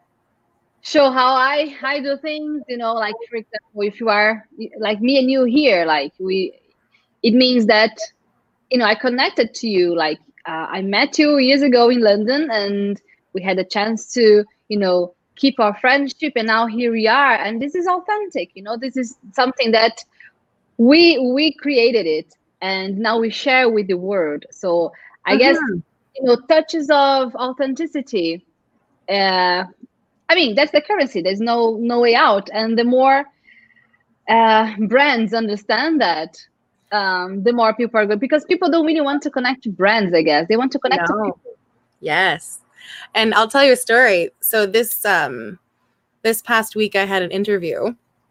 show how I, I do things, you know, like, for example, if you are like me and you here, like we, it means that, you know, I connected to you. Like uh, I met you years ago in London, and we had a chance to, you know, keep our friendship, and now here we are. And this is authentic, you know, this is something that we, we created it. And now we share with the world. So I mm-hmm. guess, you know, touches of authenticity. Uh, I mean, that's the currency. There's no no way out. And the more uh, brands understand that, um, the more people are good. Because people don't really want to connect to brands, I guess. They want to connect no. to people. Yes. And I'll tell you a story. So this um, this past week, I had an interview.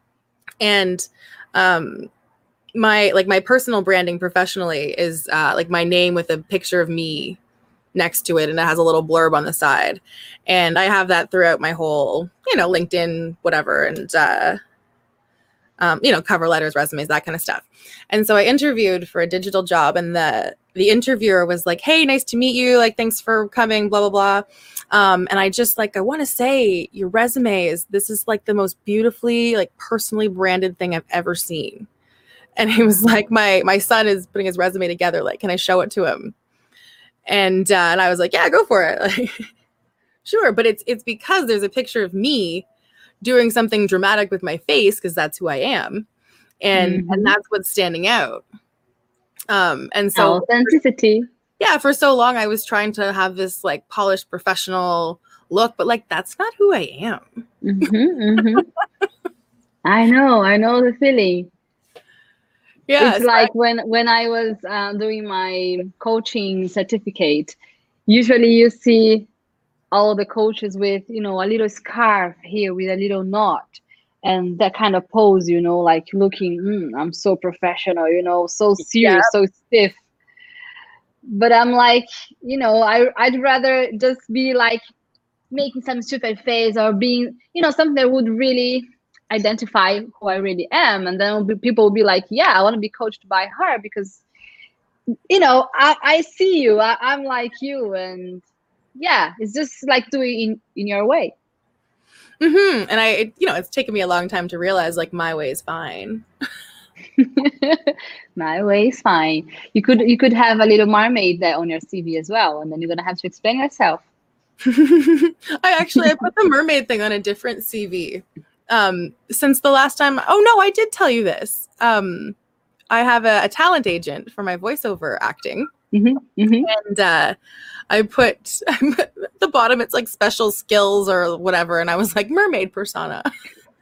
And um my like my personal branding professionally is uh, like my name with a picture of me next to it, and it has a little blurb on the side. And I have that throughout my whole, you know, LinkedIn, whatever, and uh, um, you know, cover letters, resumes, that kind of stuff. And so I interviewed for a digital job, and the the interviewer was like, "Hey, nice to meet you. Like, thanks for coming. Blah blah blah." Um, and I just like I want to say your resume is this is like the most beautifully like personally branded thing I've ever seen. And he was like, my my son is putting his resume together. Like, can I show it to him? And uh, and I was like, yeah, go for it. Like, sure. But it's it's because there's a picture of me doing something dramatic with my face, because that's who I am. And mm-hmm. and that's what's standing out. Um, and so authenticity. Yeah, for so long I was trying to have this like polished professional look, but like that's not who I am. Mm-hmm, mm-hmm. I know, I know the feeling. Yeah, it's like I, when when I was uh, doing my coaching certificate, usually you see all the coaches with, you know, a little scarf here with a little knot and that kind of pose, you know, like looking, mm, I'm so professional, you know, so serious, yeah. so stiff. But I'm like, you know, I, I'd rather just be like making some stupid face or being, you know, something that would really identify who I really am. And then be, people will be like, yeah, I want to be coached by her because, you know, I, I see you, I, I'm like you. And yeah, it's just like doing in, in your way. Mm-hmm. And I, it, you know, it's taken me a long time to realize like my way is fine. My way is fine. You could, you could have a little mermaid there on your C V as well. And then you're going to have to explain yourself. I actually, I put the mermaid thing on a different C V. Um, since the last time, oh no, I did tell you this. Um, I have a, a talent agent for my voiceover acting. Mm-hmm, mm-hmm. And uh, I put at the bottom, it's like special skills or whatever. And I was like, mermaid persona.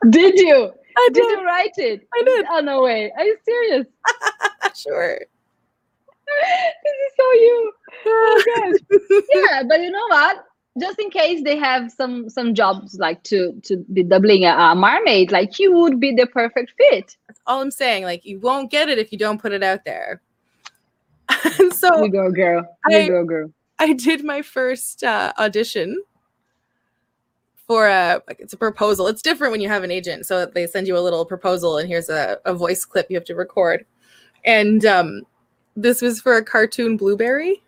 Did you? I Did did. you write it? I did. Oh, no way. Are you serious? Sure. This is so you. Oh gosh. Yeah, but you know what? Just in case they have some some jobs like to to be doubling a, a mermaid, like you would be the perfect fit. That's all I'm saying. Like, you won't get it if you don't put it out there. And so You go, girl. You I, go, girl. I did my first uh, audition for a, like, it's a proposal. It's different when you have an agent. So they send you a little proposal and here's a, a voice clip you have to record. And um, this was for a cartoon Blueberry.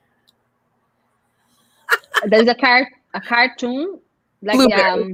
There's a car a cartoon like Blueberry. um.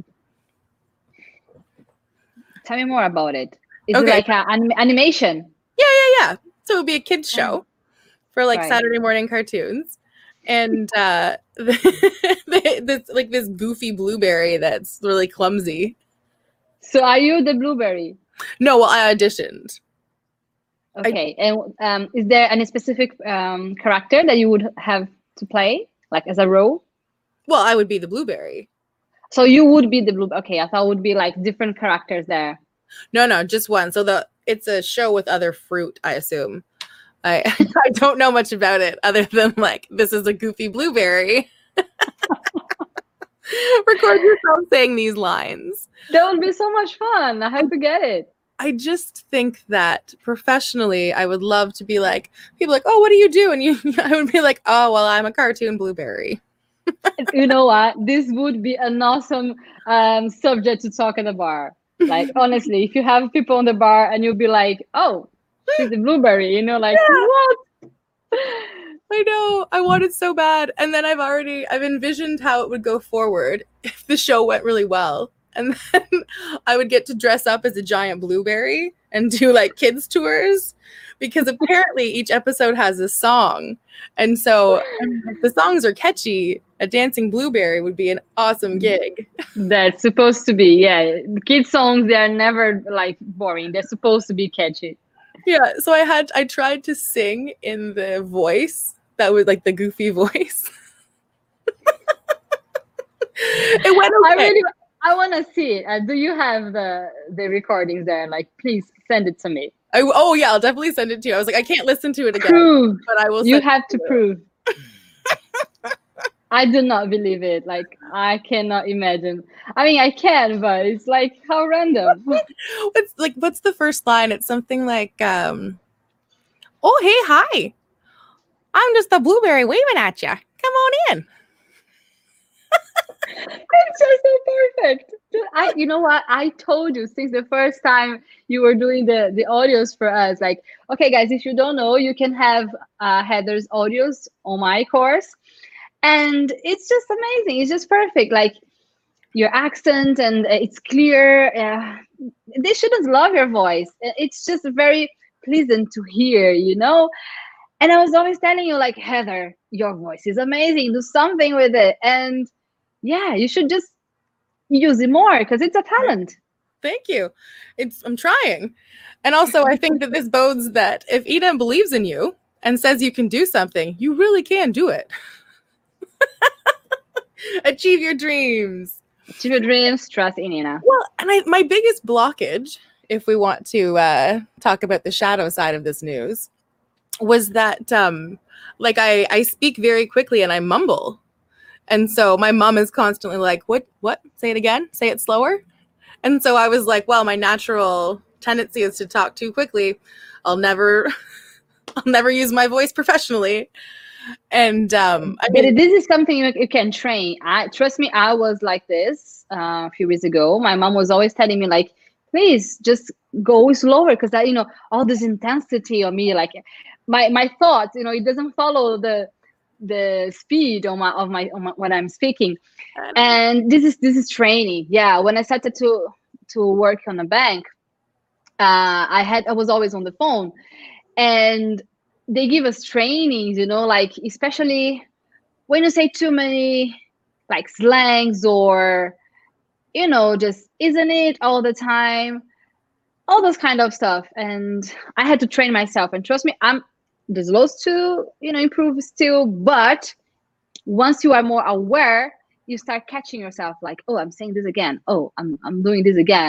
Tell me more about it. Is Okay. it like an anim- animation? Yeah, yeah, yeah. So it would be a kids show for like Right. Saturday morning cartoons. And uh, this, like this goofy blueberry that's really clumsy. So are you the blueberry? No, well, I auditioned. Okay. And um, is there any specific um, character that you would have to play, like as a role? Well, I would be the blueberry. So you would be the blue. Okay, I thought it would be like different characters there. No, no, just one. So the it's a show with other fruit, I assume. I I don't know much about it other than like this is a goofy blueberry. Record yourself saying these lines. That would be so much fun. I hope you get it. I just think that professionally, I would love to be like people like, oh, what do you do? And you, I would be like, oh, well, I'm a cartoon blueberry. You know what? This would be an awesome um, subject to talk at the bar. Like honestly, if you have people on the bar and you'll be like, oh, she's a blueberry, you know, like Yeah. what? I know. I want it so bad. And then I've already I've envisioned how it would go forward if the show went really well. And then I would get to dress up as a giant blueberry and do like kids tours because apparently each episode has a song. And so if the songs are catchy, a dancing blueberry would be an awesome gig. That's supposed to be, yeah. Kids songs, they are never like boring. They're supposed to be catchy. Yeah, so I had I tried to sing in the voice that was like the goofy voice. It went okay. I really, I want to see it. Uh, do you have the the recordings there? Like, please send it to me. I, oh yeah, I'll definitely send it to you. I was like, I can't listen to it again, Prove. but I will. You send have it to you. prove. I do not believe it. Like, I cannot imagine. I mean, I can, but it's like how random. What's like? What's the first line? It's something like, um, "Oh hey, hi, I'm just a blueberry waving at you. Come on in." It's just so perfect. I, you know what? I told you since the first time you were doing the the audios for us. Like, okay, guys, if you don't know, you can have uh, Heather's audios on my course, and it's just amazing. It's just perfect. Like your accent and it's clear. Uh, they shouldn't love your voice. It's just very pleasant to hear, you know. And I was always telling you, like, Heather, your voice is amazing. Do something with it, and yeah, you should just use it more because it's a talent. Thank you. It's I'm trying. And also I think that this bodes that if Eden believes in you and says you can do something, you really can do it. Achieve your dreams. Achieve your dreams, trust in Ina. Well, and I, my biggest blockage, if we want to uh, talk about the shadow side of this news, was that um, like I, I speak very quickly and I mumble. And so my mom is constantly like, what, what, say it again, say it slower. And so I was like, well, my natural tendency is to talk too quickly. I'll never, I'll never use my voice professionally. And um, I mean, but this is something you, you can train. I trust me, I was like this uh, a few years ago. My mom was always telling me like, please just go slower. Cause I, you know, all this intensity on me, like my, my thoughts, you know, it doesn't follow the, the speed of my of my, of my when I'm speaking, and this is this is training. Yeah, when I started to to work on a bank, uh, I had I was always on the phone, and they give us trainings. You know, like especially when you say too many like slangs or you know just isn't it all the time, all those kind of stuff. And I had to train myself. And trust me, I'm. There's lots to you know improve still, but once you are more aware, you start catching yourself like, oh, I'm saying this again. Oh, I'm I'm doing this again.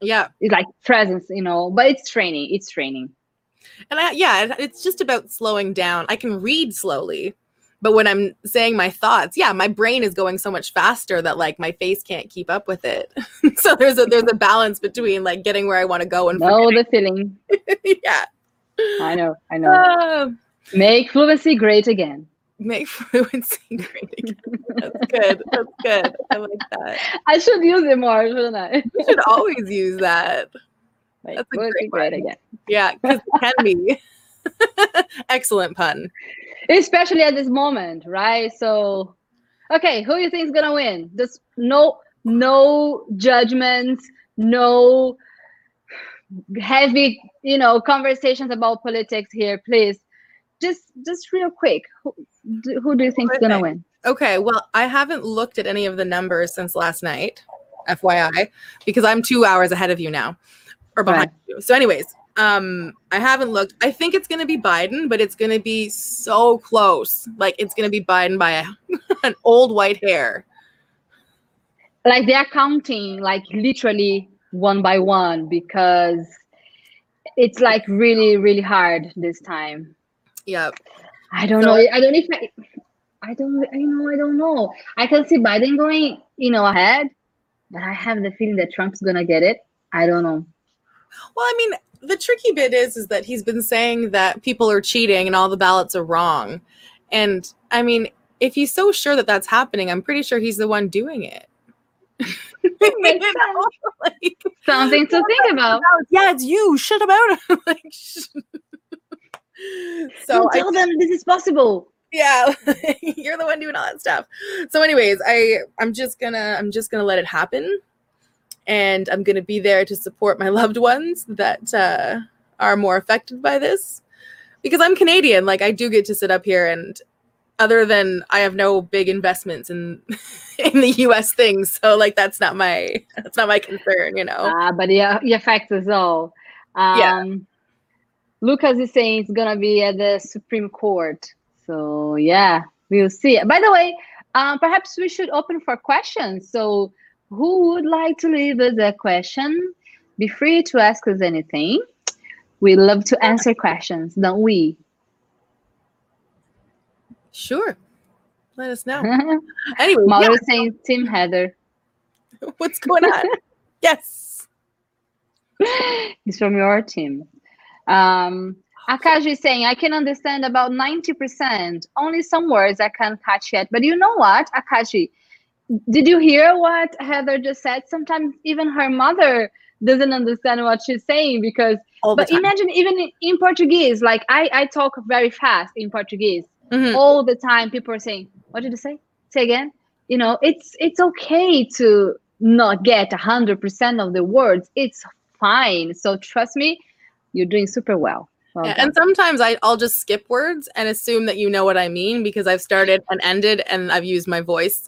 Yeah. It's like presence, you know, but it's training. It's training. And I, yeah, it's just about slowing down. I can read slowly, but when I'm saying my thoughts, yeah, my brain is going so much faster that like my face can't keep up with it. So there's a there's a balance between like getting where I want to go and know forgetting. the feeling. Yeah. I know. I know. Uh, Make fluency great again. Make fluency great again. That's good. That's good. I like that. I should use it more, shouldn't I? You should always use that. Make That's a fluency great great one. again. Yeah, because it can be. Excellent pun. Especially at this moment, right? So, okay, who you think is gonna win? Just no, no judgments, no heavy, you know, conversations about politics here, please. Just, just real quick, who, who do you think is gonna win? Okay, well, I haven't looked at any of the numbers since last night, F Y I, because I'm two hours ahead of you now, or behind Right. you. So, anyways, um, I haven't looked. I think it's going to be Biden, but it's going to be so close. Like it's going to be Biden by a, an old white hair. Like they're counting, like literally one by one, because it's like really, really hard this time. Yep. I don't So- know. I don't know if I, I don't, you know, I don't know. I can see Biden going, you know, ahead, but I have the feeling that Trump's gonna get it. I don't know. Well, I mean, the tricky bit is, is that he's been saying that people are cheating and all the ballots are wrong. And I mean, if he's so sure that that's happening, I'm pretty sure he's the one doing it. Makes You know, like, Something to think about. yeah, it's you. Shut about it. Like, sh- so Don't I tell them this is possible. yeah, you're the one doing all that stuff. So anyways, I I'm just gonna I'm just gonna let it happen, and I'm gonna be there to support my loved ones that uh, are more affected by this, because I'm Canadian. Like I do get to sit up here, and other than I have no big investments in in the U S things, so like that's not my that's not my concern, you know. Ah, but yeah, it affects us all. Um, Yeah. Lucas is saying it's gonna be at the Supreme Court. So yeah, we'll see. By the way, um, perhaps we should open for questions. So who would like to leave us a question? Be free to ask us anything. We love to answer questions, don't we? Sure, let us know. Anyway, Mauro yeah, is saying Team Heather. what's going on? Yes. He's from your team. Um, Akash is saying, I can understand about ninety percent. Only some words I can't catch yet. But you know what, Akashi? Did you hear what Heather just said? Sometimes even her mother doesn't understand what she's saying because, All the but time. imagine even in, in Portuguese, like I, I talk very fast in Portuguese. Mhm. All the time people are saying, what did you say? Say again. You know, it's it's okay to not get one hundred percent of the words. It's fine. So trust me, you're doing super well. Well Yeah, done. and sometimes I, I'll just skip words and assume that you know what I mean because I've started and ended and I've used my voice.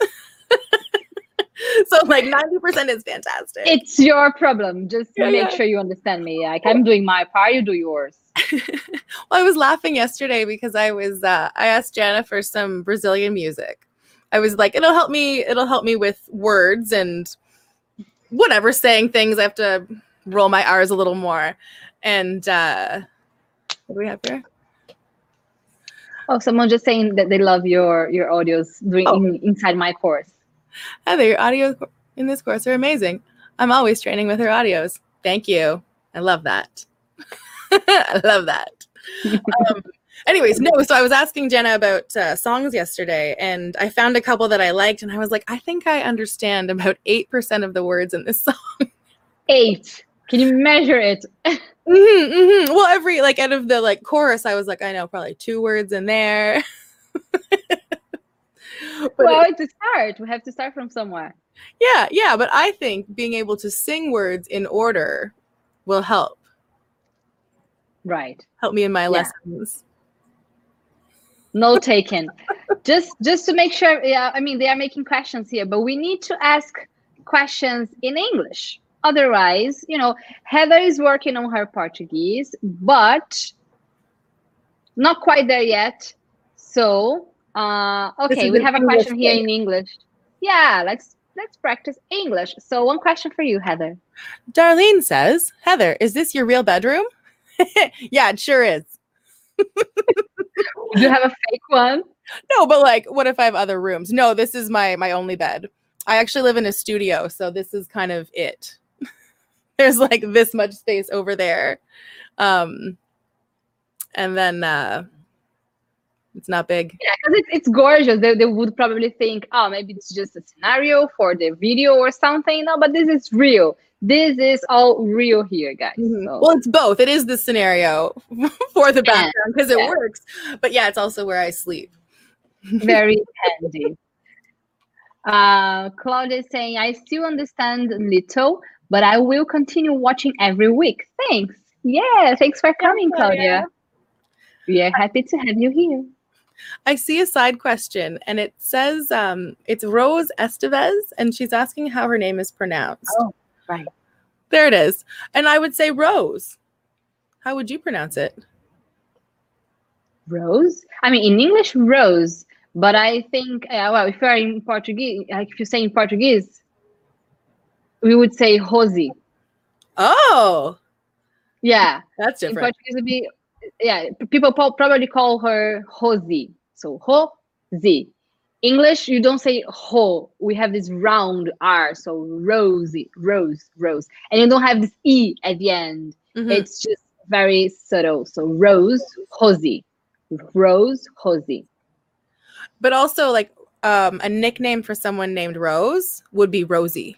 So like ninety percent is fantastic. It's your problem. Just Yeah, make yeah. sure you understand me. Like I'm doing my part, you do yours. Well, I was laughing yesterday because I was uh, I asked Jana for some Brazilian music. I was like, it'll help me, it'll help me with words and whatever, saying things. I have to roll my R's a little more. And uh what do we have here? Oh, someone just saying that they love your your audios doing Oh. in, inside my course. Heather, your audios in this course are amazing. I'm always training with her audios. Thank you. I love that. I love that. Um, anyways, no, so I was asking Jenna about uh, songs yesterday, and I found a couple that I liked, and I was like, I think I understand about eight percent of the words in this song. Eight. Can you measure it? Mm-hmm, mm-hmm. Well, every, like, out of the, like, chorus, I was like, I know probably two words in there. But Well, it- it's a start. We have to start from somewhere. yeah, yeah, but I think being able to sing words in order will help. Right. Help me in my Yeah. lessons. No taken. just just to make sure, yeah, I mean they are making questions here, but we need to ask questions in English. Otherwise, you know, Heather is working on her Portuguese, but not quite there yet. So uh This okay, is we an have a English question here thing. in English. Yeah, let's let's practice English. So one question for you, Heather. Darlene says, Heather, is this your real bedroom? Yeah, it sure is. Do you have a fake one? No, but like, what if I have other rooms? No, this is my my only bed. I actually live in a studio, so this is kind of it. There's like this much space over there. Um, and then uh, it's not big. Yeah, because it's, it's gorgeous. They, they would probably think, oh, maybe it's just a scenario for the video or something. No, but this is real. This is all real here, guys. Mm-hmm. So. Well, it's both. It is the scenario for the background because it yeah. works. But yeah, it's also where I sleep. Very handy. Uh, Claudia is saying, I still understand little, but I will continue watching every week. Thanks. Yeah, thanks for coming, Claudia. We are happy to have you here. I see a side question, and it says um, it's Rose Estevez, and she's asking how her name is pronounced. Oh, right. There it is. And I would say Rose. How would you pronounce it? Rose? I mean, in English, Rose. But I think, uh, well, if you're in Portuguese, like if you say in Portuguese, we would say Rosie. Oh. Yeah. That's different. In Portuguese would be, yeah, people probably call her Rosie. So, Rosie. English, you don't say ho. We have this round R. So, Rosie, Rose, Rose. And you don't have this E at the end. Mm-hmm. It's just very subtle. So, Rose, Rosie. Rose, Rosie. But also, like, um, a nickname for someone named Rose would be Rosie.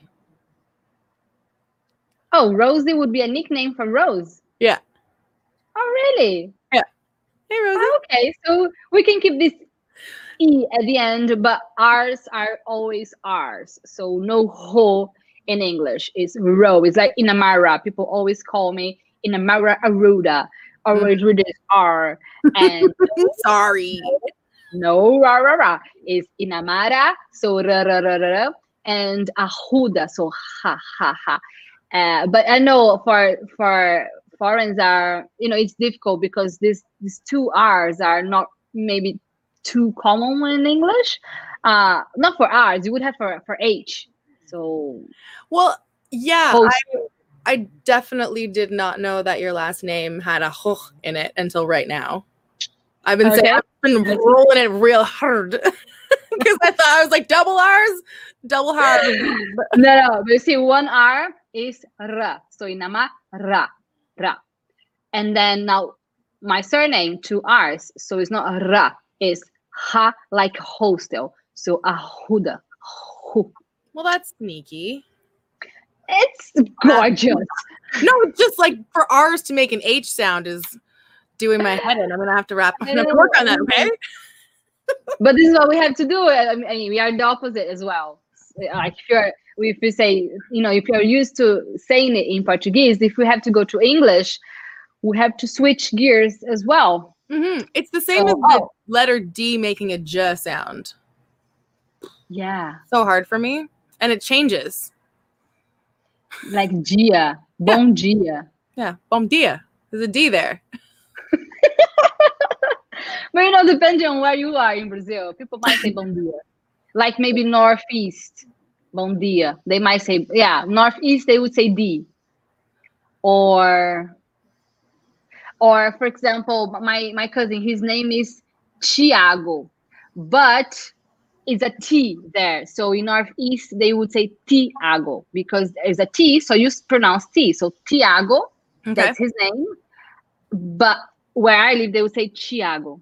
Oh, Rosie would be a nickname for Rose? Yeah. Oh, really? Yeah. Hey, Rosie. Oh, okay, so we can keep this E at the end, but R's are always R's. So no ho in English. It's Ro. It's like Inamara. People always call me Inamara Aruda. Always with this R. And sorry. No, rah, rah, rah. It's Inamara, so ra, ra, ra, ra, ra, and Ajuda, so ha, ha, ha. Uh, but I know for for foreigners are, you know, it's difficult because this these two R's are not maybe too common in English. Uh, not for R's, you would have for, for H. So, well, yeah, I, I definitely did not know that your last name had a h in it until right now. I've been okay. saying, I've been rolling it real hard because I thought I was like double R's, double hard. No, no, but you see, one R is ra, so Inama ra, ra, and then now my surname two R's, so it's not ra, it's ha like hostel, so Ajuda. Well, that's sneaky. It's gorgeous. No, it's just like for R's to make an H sound is doing my head in. I'm gonna have to wrap. I'm gonna work on that, okay? But this is what we have to do. I mean, we are the opposite as well. Like if you're, if we say, you know, if you're used to saying it in Portuguese, if we have to go to English, we have to switch gears as well. Mm-hmm. It's the same so, as the oh. letter D making a j sound. Yeah. So hard for me, and it changes. Like Gia, bom dia. Yeah, bom dia. There's a D there. But you know, depending on where you are in Brazil, people might say bom dia. Like maybe northeast, bom dia. They might say, yeah, northeast, they would say D. Or, or for example, my, my cousin, his name is Thiago, but it's a T there. So in northeast, they would say Tiago because there's a T, so you pronounce T. So Tiago, okay. That's his name. But where I live, they would say Thiago.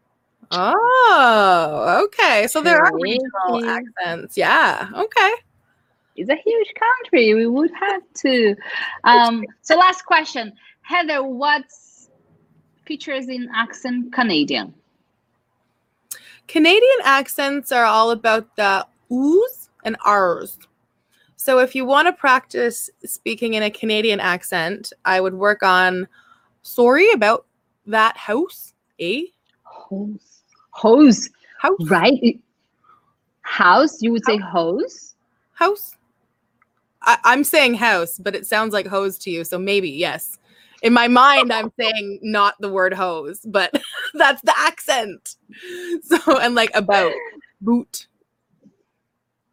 Oh, okay. So there are regional accents. Yeah. Okay. It's a huge country. We would have to. Um, so last question. Heather, what's features in accent Canadian? Canadian accents are all about the oohs and r's. So if you want to practice speaking in a Canadian accent, I would work on sorry about that house, eh? Hose. Hose. House. Right? House, you would say hose? House. I, I'm saying house, but it sounds like hose to you, so maybe, yes. In my mind, I'm saying not the word hose, but that's the accent. So, and like about, boot.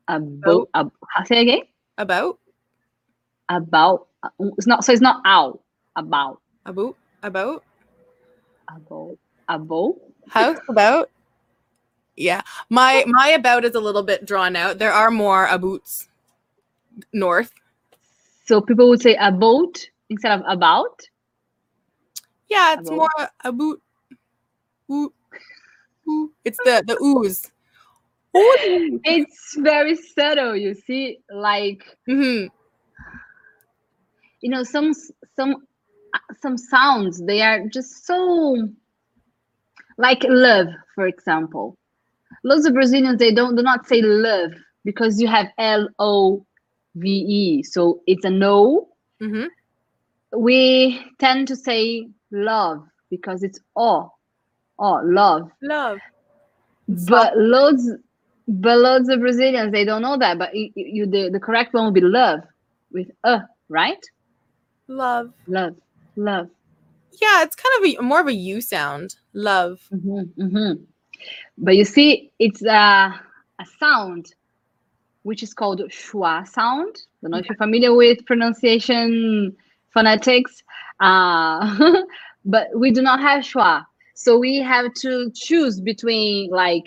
About. Ab- say again. About. About. It's not. So it's not ow. About. About. About. About. About. House about. Yeah, my my about is a little bit drawn out. There are more abouts north. So people would say about instead of about. Yeah, it's about. More about. Ooh, ooh. It's the the ooze. Ooh. It's very subtle. You see, like mm-hmm. you know, some some some sounds. They are just so like love, for example. Lots of Brazilians, they don't do not say love because you have L O V E, so it's a no. Mm-hmm. We tend to say love because it's oh, oh, love, love. But loads, but loads of Brazilians, they don't know that. But you, you the, the correct one would be love with uh, right? Love, love, love. Yeah, it's kind of a more of a U sound. Love. Mm-hmm, mm-hmm. But you see, it's a, a sound which is called schwa sound. I don't know if you're familiar with pronunciation phonetics, uh, but we do not have schwa. So we have to choose between like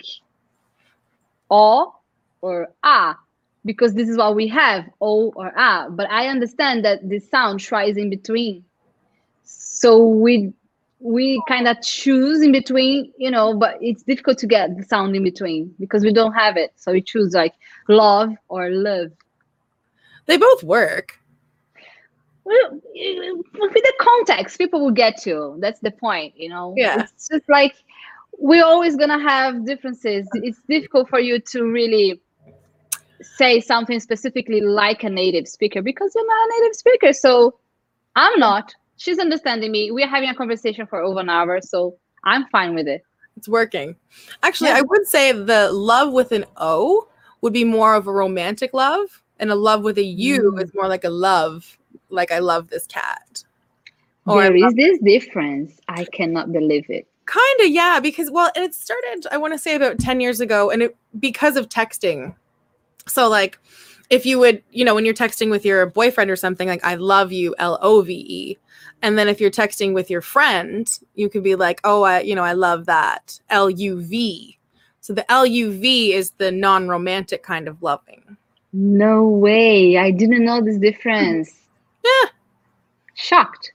o or a, because this is what we have, o or a. But I understand that the sound schwa is in between. So we we kind of choose in between, you know, but it's difficult to get the sound in between because we don't have it. So we choose like love or love. They both work. Well, with the context, people will get to. That's the point, you know. Yeah. It's just like we're always gonna have differences. It's difficult for you to really say something specifically like a native speaker because you're not a native speaker. So I'm not. She's understanding me. We're having a conversation for over an hour, so I'm fine with it. It's working. Actually, yeah. I would say the love with an O would be more of a romantic love, and a love with a U mm. is more like a love, like I love this cat. Or there is this difference. I cannot believe it. Kind of, yeah, because, well, it started, I want to say about ten years ago, and it because of texting. So, like, if you would, you know, when you're texting with your boyfriend or something, like, I love you, L O V E. And then if you're texting with your friend, you could be like, oh, I, you know, I love that, L U V. So the L U V is the non-romantic kind of loving. No way. I didn't know this difference. Yeah. Shocked.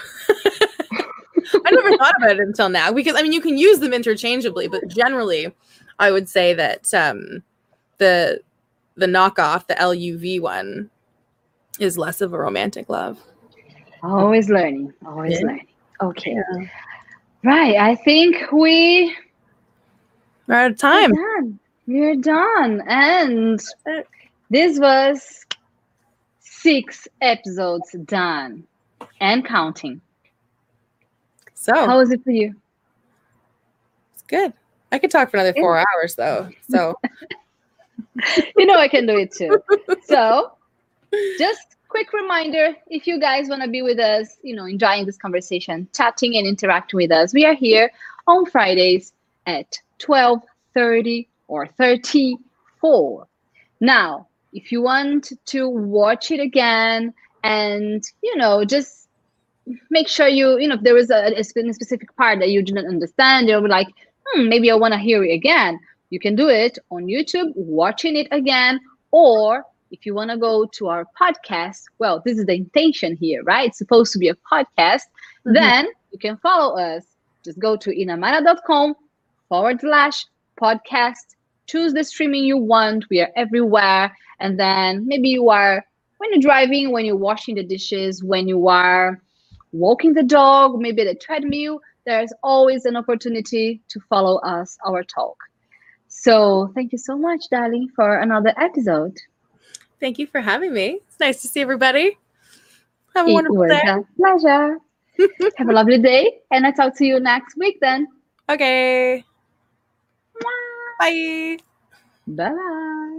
I never thought about it until now because, I mean, you can use them interchangeably, but generally I would say that um, the the knockoff, the L U V one, is less of a romantic love. Always learning, always yeah. learning. Okay. Yeah. Right. I think we we're out of time. We're done. We're done. And this was six episodes done and counting. So how was it for you? It's good. I could talk for another four hours though. So you know I can do it too. So just quick reminder, if you guys want to be with us, you know, enjoying this conversation, chatting and interacting with us, we are here on Fridays at twelve thirty or thirty-four. Now, if you want to watch it again and, you know, just make sure you, you know, if there is a, a specific part that you didn't understand, you'll be like, hmm, maybe I want to hear it again. You can do it on YouTube, watching it again, or if you want to go to our podcast, well, this is the intention here, right? It's supposed to be a podcast. Mm-hmm. Then you can follow us. Just go to inamara.com forward slash podcast. Choose the streaming you want. We are everywhere. And then maybe you are, when you're driving, when you're washing the dishes, when you are walking the dog, maybe the treadmill, there's always an opportunity to follow us, our talk. So thank you so much, darling, for another episode. Thank you for having me. It's nice to see everybody. Have a it wonderful was day. A pleasure. Have a lovely day, and I'll talk to you next week then. Okay. Bye. Bye-bye.